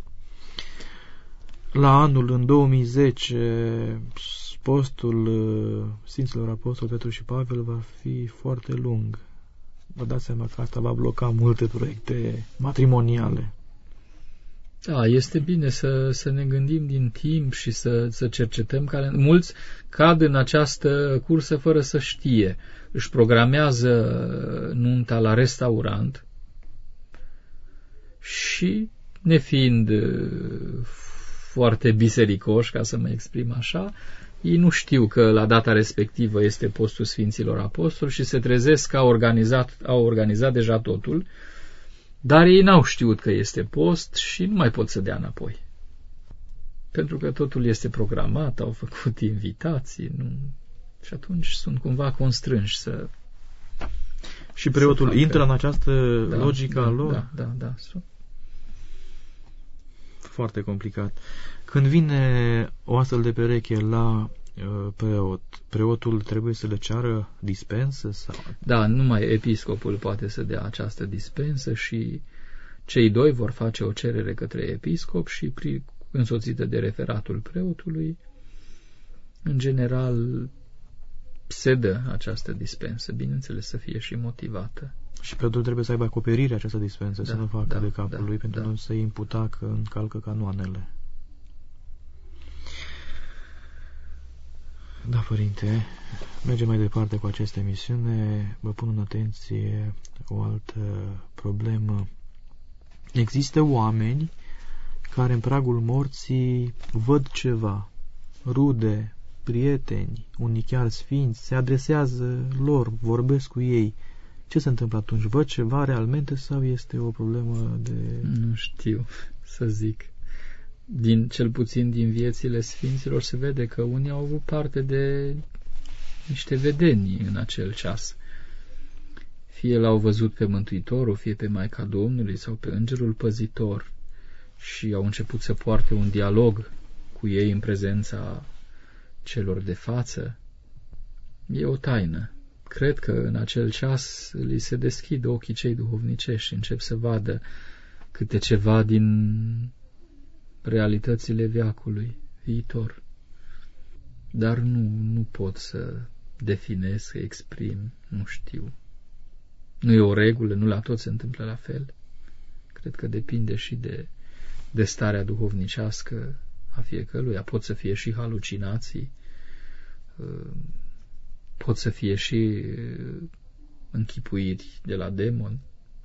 La anul, în două mii zece, postul Sfinților Apostoli Petru și Pavel va fi foarte lung. Vă dați seama că asta va bloca multe proiecte matrimoniale. Da, este bine să, să ne gândim din timp și să, să cercetăm calendar. Mulți cad în această cursă fără să știe. Își programează nunta la restaurant și, nefiind foarte bisericoși, ca să mă exprim așa, ei nu știu că la data respectivă este postul Sfinților Apostoli și se trezesc că au organizat, au organizat deja totul, dar ei n-au știut că este post și nu mai pot să dea înapoi. Pentru că totul este programat, au făcut invitații, nu... și atunci sunt cumva constrânși să... Și preotul să facă... intră în această da, logică da, a lor? Da, da, da. Foarte complicat. Când vine o astfel de pereche la uh, preot, preotul trebuie să le ceară dispensă? Sau? Da, numai episcopul poate să dea această dispensă și cei doi vor face o cerere către episcop și însoțită de referatul preotului, în general se dă această dispensă, bineînțeles să fie și motivată. Și preotul trebuie să aibă acoperire această dispensă, da, să nu facă da, de capul da, lui, pentru da. nu să-i imputa că încalcă canoanele. Da, părinte, mergem mai departe cu această emisiune. Vă pun în atenție o altă problemă. Există oameni care în pragul morții văd ceva, rude, prieteni, unii chiar sfinți, se adresează lor, vorbesc cu ei. Ce se întâmplă atunci? Văd ceva realmente sau este o problemă de... Nu știu să zic. Din, cel puțin din viețile sfinților se vede că unii au avut parte de niște vedenii în acel ceas. Fie l-au văzut pe Mântuitorul, fie pe Maica Domnului sau pe Îngerul Păzitor și au început să poarte un dialog cu ei în prezența celor de față. E o taină. Cred că în acel ceas li se deschid ochii cei duhovnicești și încep să vadă câte ceva din realitățile veacului viitor. Dar nu, nu pot să definez, să exprim, nu știu. Nu e o regulă, nu la tot se întâmplă la fel. Cred că depinde și de, de starea duhovnicească a fiecăruia. Pot să fie și halucinații, pot să fie și închipuiri de la demon.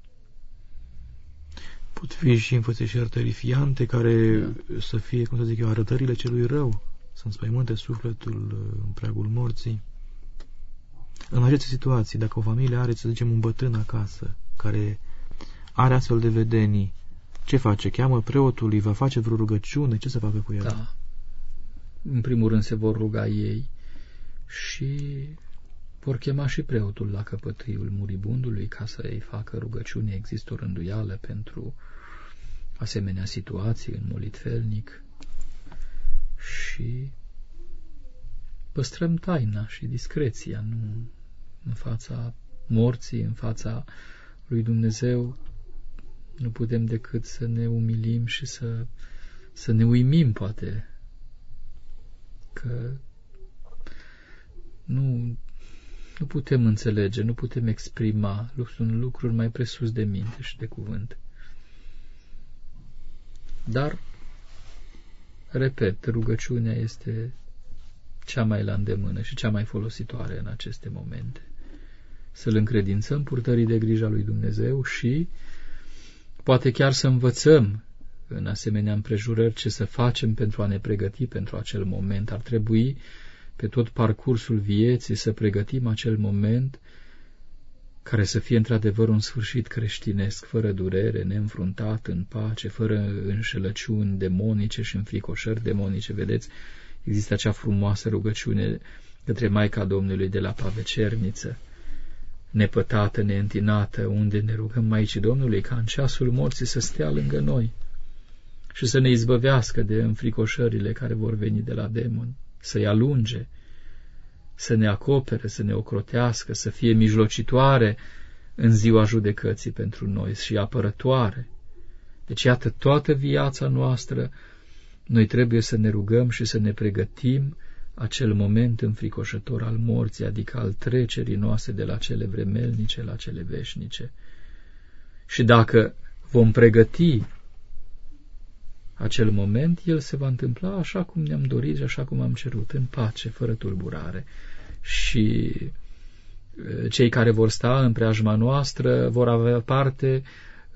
Pot fi și înfățișări terifiante care da. să fie, cum să zic eu, arătările celui rău, să înspăimânte sufletul în preagul morții. În aceste situații, dacă o familie are, să zicem, un bătrân acasă care are astfel de vedenii, ce face? Cheamă preotul, îi va face vreo rugăciune? Ce să facă cu el? Da. În primul rând se vor ruga ei și vor chema și preotul la căpătâiul muribundului ca să îi facă rugăciune. Există o rânduială pentru asemenea situații în molitvelnic și păstrăm taina și discreția, nu în fața morții, în fața lui Dumnezeu. Nu putem decât să ne umilim și să, să ne uimim, poate, că nu, nu putem înțelege, nu putem exprima, sunt lucruri mai presus de minte și de cuvânt. Dar, repet, rugăciunea este cea mai la îndemână și cea mai folositoare în aceste momente. Să-L încredințăm purtării de grijă a lui Dumnezeu și poate chiar să învățăm în asemenea împrejurări ce să facem pentru a ne pregăti pentru acel moment. Ar trebui pe tot parcursul vieții să pregătim acel moment care să fie într-adevăr un sfârșit creștinesc, fără durere, neînfruntat, în pace, fără înșelăciuni demonice și înfricoșări demonice. Vedeți, există acea frumoasă rugăciune către Maica Domnului de la Pavecerniță, nepătată, neîntinată, unde ne rugăm Maicii Domnului ca în ceasul morții să stea lângă noi și să ne izbăvească de înfricoșările care vor veni de la demoni, să-i alunge, să ne acopere, să ne ocrotească, să fie mijlocitoare în ziua judecății pentru noi și apărătoare. Deci, iată, toată viața noastră noi trebuie să ne rugăm și să ne pregătim acel moment înfricoșător al morții, adică al trecerii noastre de la cele vremelnice la cele veșnice. Și dacă vom pregăti acel moment, el se va întâmpla așa cum ne-am dorit și așa cum am cerut, în pace, fără tulburare. Și cei care vor sta în preajma noastră vor avea parte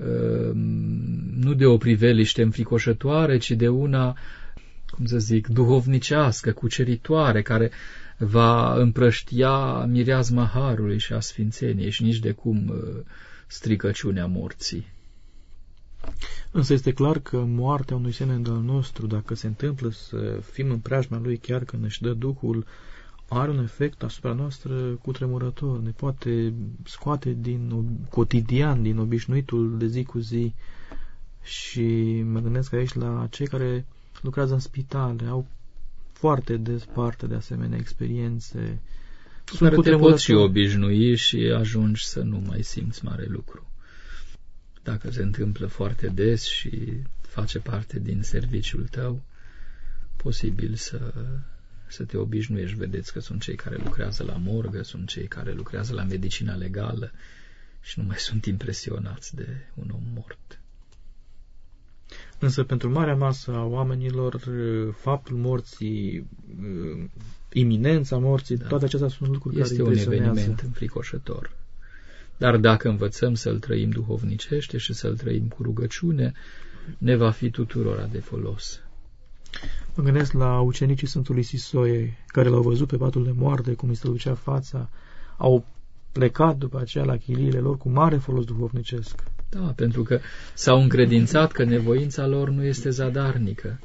nu de o priveliște înfricoșătoare, ci de una, cum să zic, duhovnicească, cuceritoare, care va împrăștia mireazma harului și a sfințeniei și nici de cum stricăciunea morții. Însă este clar că moartea unui semn al nostru, dacă se întâmplă să fim în preajma lui chiar când își dă Duhul, are un efect asupra noastră cutremurător, ne poate scoate din cotidian, din obișnuitul de zi cu zi. Și mă gândesc aici la cei care lucrează în spitale, au foarte des parte de asemenea experiențe. Cu care te poți și obișnui și ajungi să nu mai simți mare lucru. Dacă se întâmplă foarte des și face parte din serviciul tău, posibil să, să te obișnuiești. Vedeți că sunt cei care lucrează la morgă, sunt cei care lucrează la medicina legală și nu mai sunt impresionați de un om mort. Însă pentru marea masă a oamenilor, faptul morții, iminența morții, da, toate acestea sunt lucruri este care impresionează. Un eveniment înfricoșător. Dar dacă învățăm să-l trăim duhovnicește și să-l trăim cu rugăciune, ne va fi tuturora de folos. Mă gândesc la ucenicii Sfântului Sisoie, care l-au văzut pe patul de moarte, cum îi strălucea fața, au plecat după aceea la chiliile lor cu mare folos duhovnicesc. Da, pentru că s-au încredințat că nevoința lor nu este zadarnică.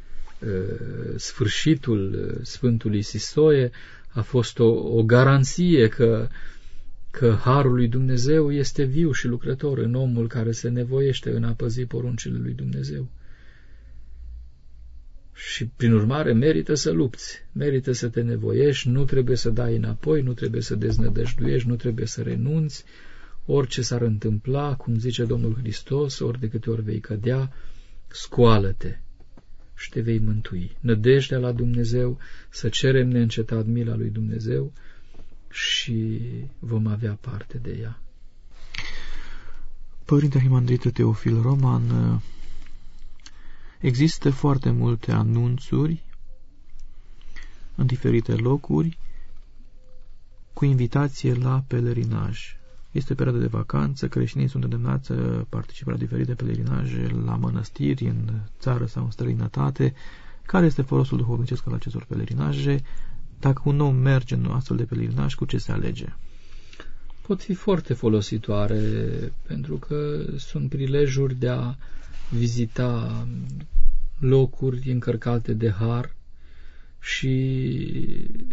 Sfârșitul Sfântului Sisoie a fost o, o garanție că, că harul lui Dumnezeu este viu și lucrător în omul care se nevoiește în a păzi poruncile lui Dumnezeu. Și, prin urmare, merită să lupți, merită să te nevoiești, nu trebuie să dai înapoi, nu trebuie să deznădăjduiești, nu trebuie să renunți. Orice s-ar întâmpla, cum zice Domnul Hristos, ori de câte ori vei cădea, scoală-te și te vei mântui. Nădejdea la Dumnezeu, să cerem neîncetat mila lui Dumnezeu și vom avea parte de ea. Părinte Arhimandrită Teofil Roman, există foarte multe anunțuri în diferite locuri cu invitație la pelerinaj. Este perioada de vacanță, creștinii sunt îndemnați să participe la diferite pelerinaje la mănăstiri, în țară sau în străinătate. Care este folosul duhovnicesc al acestor pelerinaje? Dacă un om merge în astfel de pelerinaj, cu ce se alege? Pot fi foarte folositoare, pentru că sunt prilejuri de a vizita locuri încărcate de har și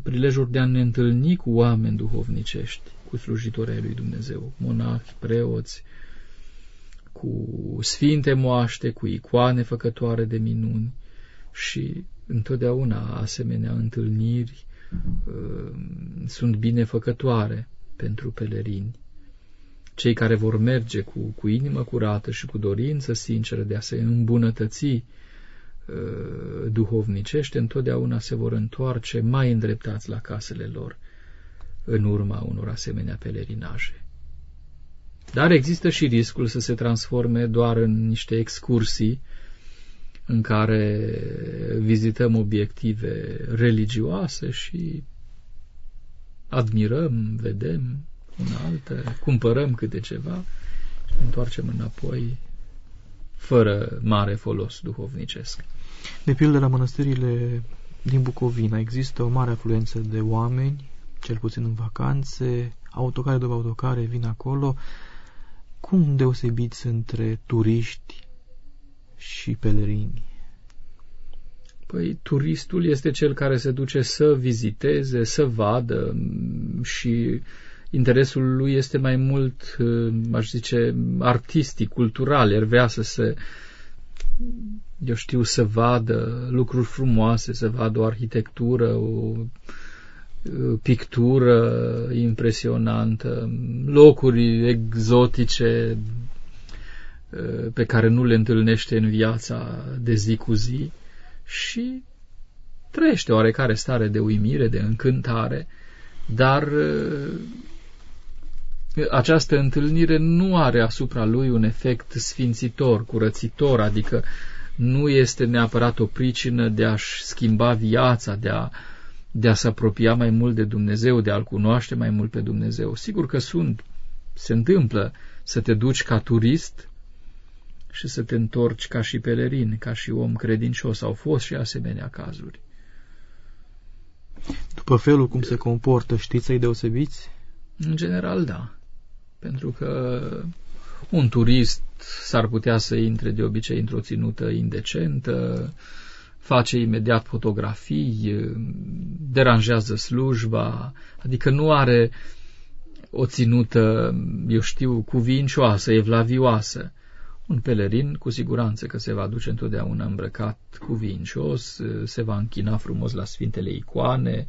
prilejuri de a ne întâlni cu oameni duhovnicești, cu slujitorii lui Dumnezeu, monahi, preoți, cu sfinte moaște, cu icoane făcătoare de minuni și întotdeauna asemenea întâlniri uh, sunt binefăcătoare pentru pelerini. Cei care vor merge cu, cu inimă curată și cu dorință sinceră de a se îmbunătăți uh, duhovnicește, întotdeauna se vor întoarce mai îndreptați la casele lor în urma unor asemenea pelerinaje. Dar există și riscul să se transforme doar în niște excursii în care vizităm obiective religioase și admirăm, vedem una altă, cumpărăm câte ceva și ne întoarcem înapoi fără mare folos duhovnicesc. De pildă, la mănăstirile din Bucovina există o mare afluență de oameni, cel puțin în vacanțe, autocare după autocare vin acolo. Cum deosebiți între turiști și pelerini? Păi, turistul este cel care se duce să viziteze, să vadă și interesul lui este mai mult, aș zice, artistic, cultural. El vrea să se, eu știu, să vadă lucruri frumoase, să vadă o arhitectură, o pictură impresionantă, locuri exotice pe care nu le întâlnește în viața de zi cu zi și trăiește oarecare stare de uimire, de încântare, dar această întâlnire nu are asupra lui un efect sfințitor, curățitor, adică nu este neapărat o pricină de a-și schimba viața, de a de a se apropia mai mult de Dumnezeu, de a-L cunoaște mai mult pe Dumnezeu. Sigur că sunt, se întâmplă să te duci ca turist și să te întorci ca și pelerin, ca și om credincios. Au fost și asemenea cazuri. După felul cum se comportă, știți să-i deosebiți? În general, da. Pentru că un turist s-ar putea să intre de obicei într-o ținută indecentă, face imediat fotografii, deranjează slujba, adică nu are o ținută, eu știu, cuvincioasă, evlavioasă. Un pelerin, cu siguranță că se va duce întotdeauna îmbrăcat cuvincios, se va închina frumos la sfintele icoane,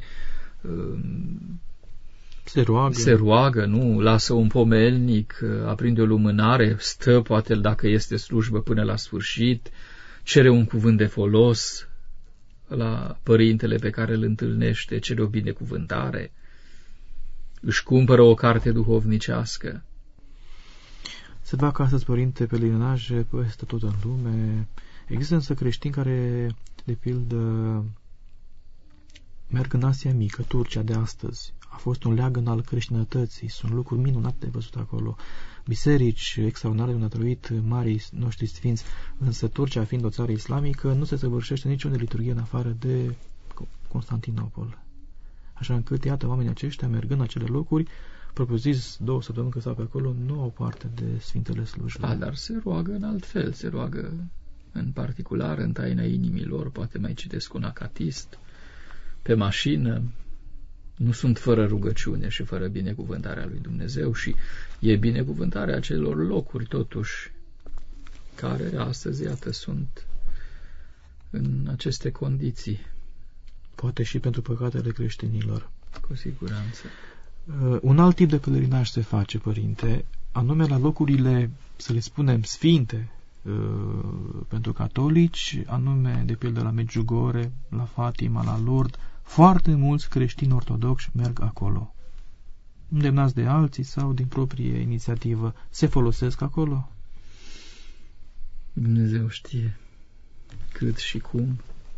se roagă, se roagă, nu? Lasă un pomelnic, aprinde o lumânare, stă, poate dacă este slujbă, până la sfârșit, cere un cuvânt de folos la părintele pe care îl întâlnește, cere o binecuvântare, își cumpără o carte duhovnicească. Se fac astăzi, părinte, pelerinaje peste tot în lume. Există însă creștini care, de pildă, merg în Asia Mică, Turcia de astăzi. A fost un leagăn al creștinătății, sunt lucruri minunate de văzut acolo. Biserici extraordinare de unătruit marii noștri sfinți, însă Turcia fiind o țară islamică, nu se săvârșește niciunde liturghie în afară de Constantinopol. Așa încât, iată, oamenii aceștia, mergând în acele locuri, propriu-zis, două săptămâni că stau pe acolo, nu au parte de Sfintele Slujbe. Da, dar se roagă în alt fel, se roagă în particular, în taina inimilor, poate mai citesc un acatist, pe mașină. Nu sunt fără rugăciune și fără binecuvântarea lui Dumnezeu și e binecuvântarea acelor locuri, totuși, care astăzi, iată, sunt în aceste condiții. Poate și pentru păcatele creștinilor. Cu siguranță. Uh, un alt tip de pelerinaj se face, părinte, anume la locurile, să le spunem, sfinte uh, pentru catolici, anume, de pildă, la Medjugorje, la Fatima, la Lourdes. Foarte mulți creștini ortodoxi merg acolo. Îndemnați de alții sau din proprie inițiativă, se folosesc acolo? Dumnezeu știe cât și cum.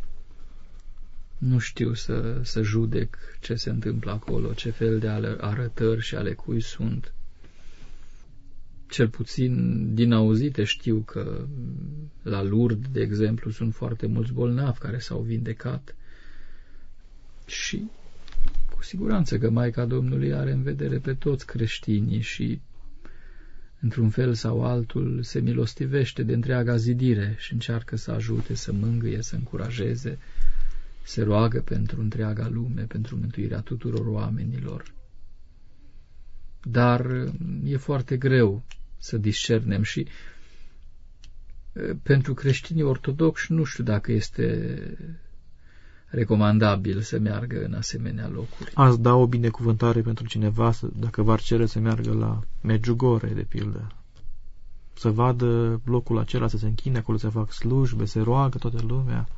Nu știu să, să judec ce se întâmplă acolo, ce fel de arătări și ale cui sunt. Cel puțin din auzite știu că la Lourdes, de exemplu, sunt foarte mulți bolnavi care s-au vindecat. Și cu siguranță că Maica Domnului are în vedere pe toți creștinii și într-un fel sau altul se milostivește de întreaga zidire și încearcă să ajute, să mângâie, să încurajeze, se roagă pentru întreaga lume, pentru mântuirea tuturor oamenilor. Dar e foarte greu să discernem și pentru creștinii ortodoxi nu știu dacă este recomandabil să meargă în asemenea locuri. Ați da o binecuvântare pentru cineva dacă v-ar cere să meargă la Medjugorje, de pildă? Să vadă locul acela, să se închine acolo, să fac slujbe, să roagă toată lumea?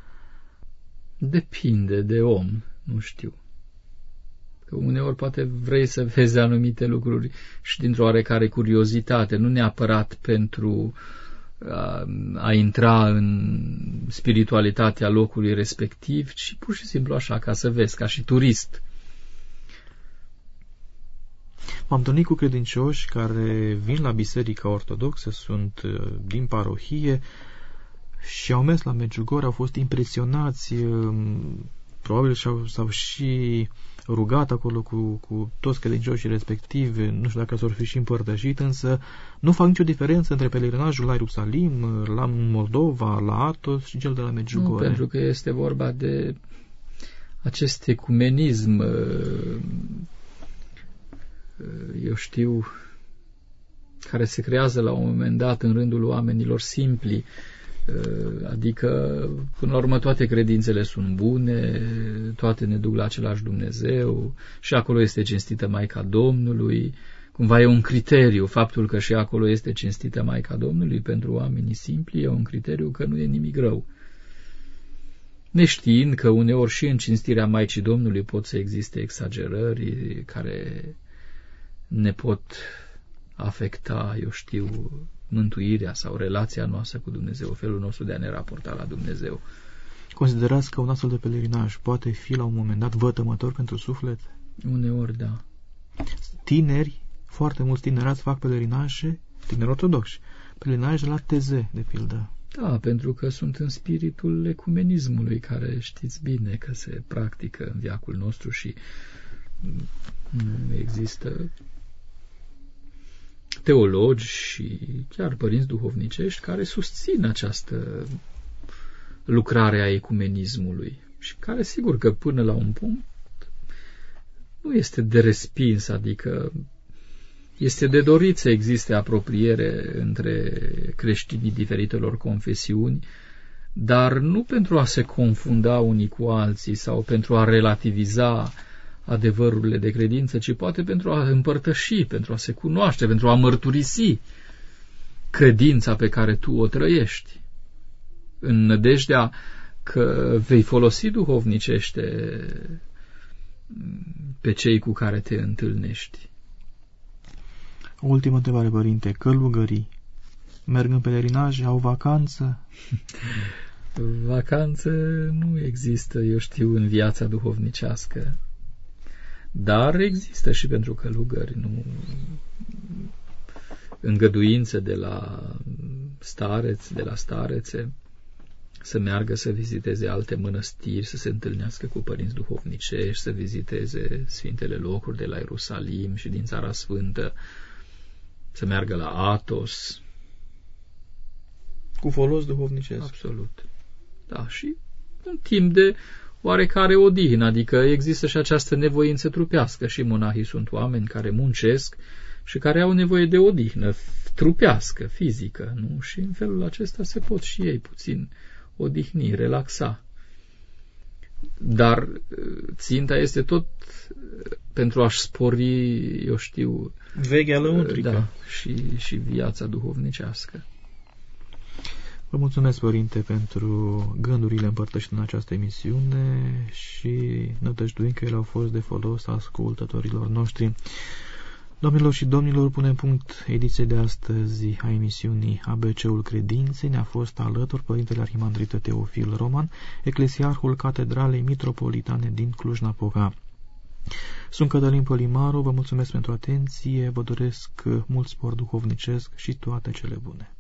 Depinde de om, nu știu. Că uneori poate vrei să vezi anumite lucruri și dintr-o oarecare curiozitate, nu neapărat pentru a, a intra în spiritualitatea locului respectiv, ci pur și simplu așa, ca să vezi, ca și turist. M-am întâlnit cu credincioși care vin la biserica ortodoxă, sunt din parohie și au mers la Medjugorje, au fost impresionați, probabil și-au, s-au și rugat acolo cu, cu toți credincioșii respectivi, nu știu dacă s-au fi și împărtășit, însă nu fac nicio diferență între pelerinajul la Ierusalim, la Moldova, la Athos și cel de la Medjugorje. Nu, pentru că este vorba de acest ecumenism, eu știu, care se creează la un moment dat în rândul oamenilor simpli, adică până la urmă toate credințele sunt bune, toate ne duc la același Dumnezeu și acolo este cinstită Maica Domnului. Cumva e un criteriu, faptul că și acolo este cinstită Maica Domnului pentru oamenii simpli e un criteriu că nu e nimic rău. Neștiind că uneori și în cinstirea Maicii Domnului pot să existe exagerări care ne pot afecta, eu știu, mântuirea sau relația noastră cu Dumnezeu, felul nostru de a ne raporta la Dumnezeu. Considerați că un astfel de pelerinaj poate fi la un moment dat vătămător pentru suflet? Uneori, da. Tineri, foarte mulți tinerați fac pelerinaje, tineri ortodoxi, pelerinaje la Teze, de pildă. Da, pentru că sunt în spiritul ecumenismului, care știți bine că se practică în veacul nostru și nu există teologi și chiar părinți duhovnicești care susțin această lucrare a ecumenismului și care, sigur că până la un punct nu este de respins, adică este de dorit să existe apropiere între creștinii diferitelor confesiuni, dar nu pentru a se confunda unii cu alții sau pentru a relativiza adevărurile de credință, ci poate pentru a împărtăși, pentru a se cunoaște, pentru a mărturisi credința pe care tu o trăiești, în nădejdea că vei folosi duhovnicește pe cei cu care te întâlnești. O ultimă întrebare, părinte. Călugării merg în pelerinaj, au vacanță? Vacanță nu există, eu știu, în viața duhovnicească. Dar există și pentru călugări, nu îngăduință de la stareți, de la starețe, să meargă să viziteze alte mănăstiri, să se întâlnească cu părinți duhovnicești, să viziteze sfintele locuri de la Ierusalim și din Țara Sfântă, să meargă la Athos. Cu folos duhovnicesc. Absolut. Da, și un timp de oarecare odihnă, adică există și această nevoință trupească și monahii sunt oameni care muncesc și care au nevoie de odihnă trupească, fizică, nu? Și în felul acesta se pot și ei puțin odihni, relaxa. Dar ținta este tot pentru a-și spori, eu știu, vechea lăuntrică. Da, și, și viața duhovnicească. Vă mulțumesc, părinte, pentru gândurile împărtășite în această emisiune și nădăjduim că ele au fost de folos ascultătorilor noștri. Doamnelor și domnilor, punem punct ediției de astăzi a emisiunii A B C-ul Credinței. Ne-a fost alături părintele arhimandrită Teofil Roman, eclesiarhul Catedralei Mitropolitane din Cluj-Napoca. Sunt Cătălin Pălimaru, vă mulțumesc pentru atenție, vă doresc mult spor duhovnicesc și toate cele bune.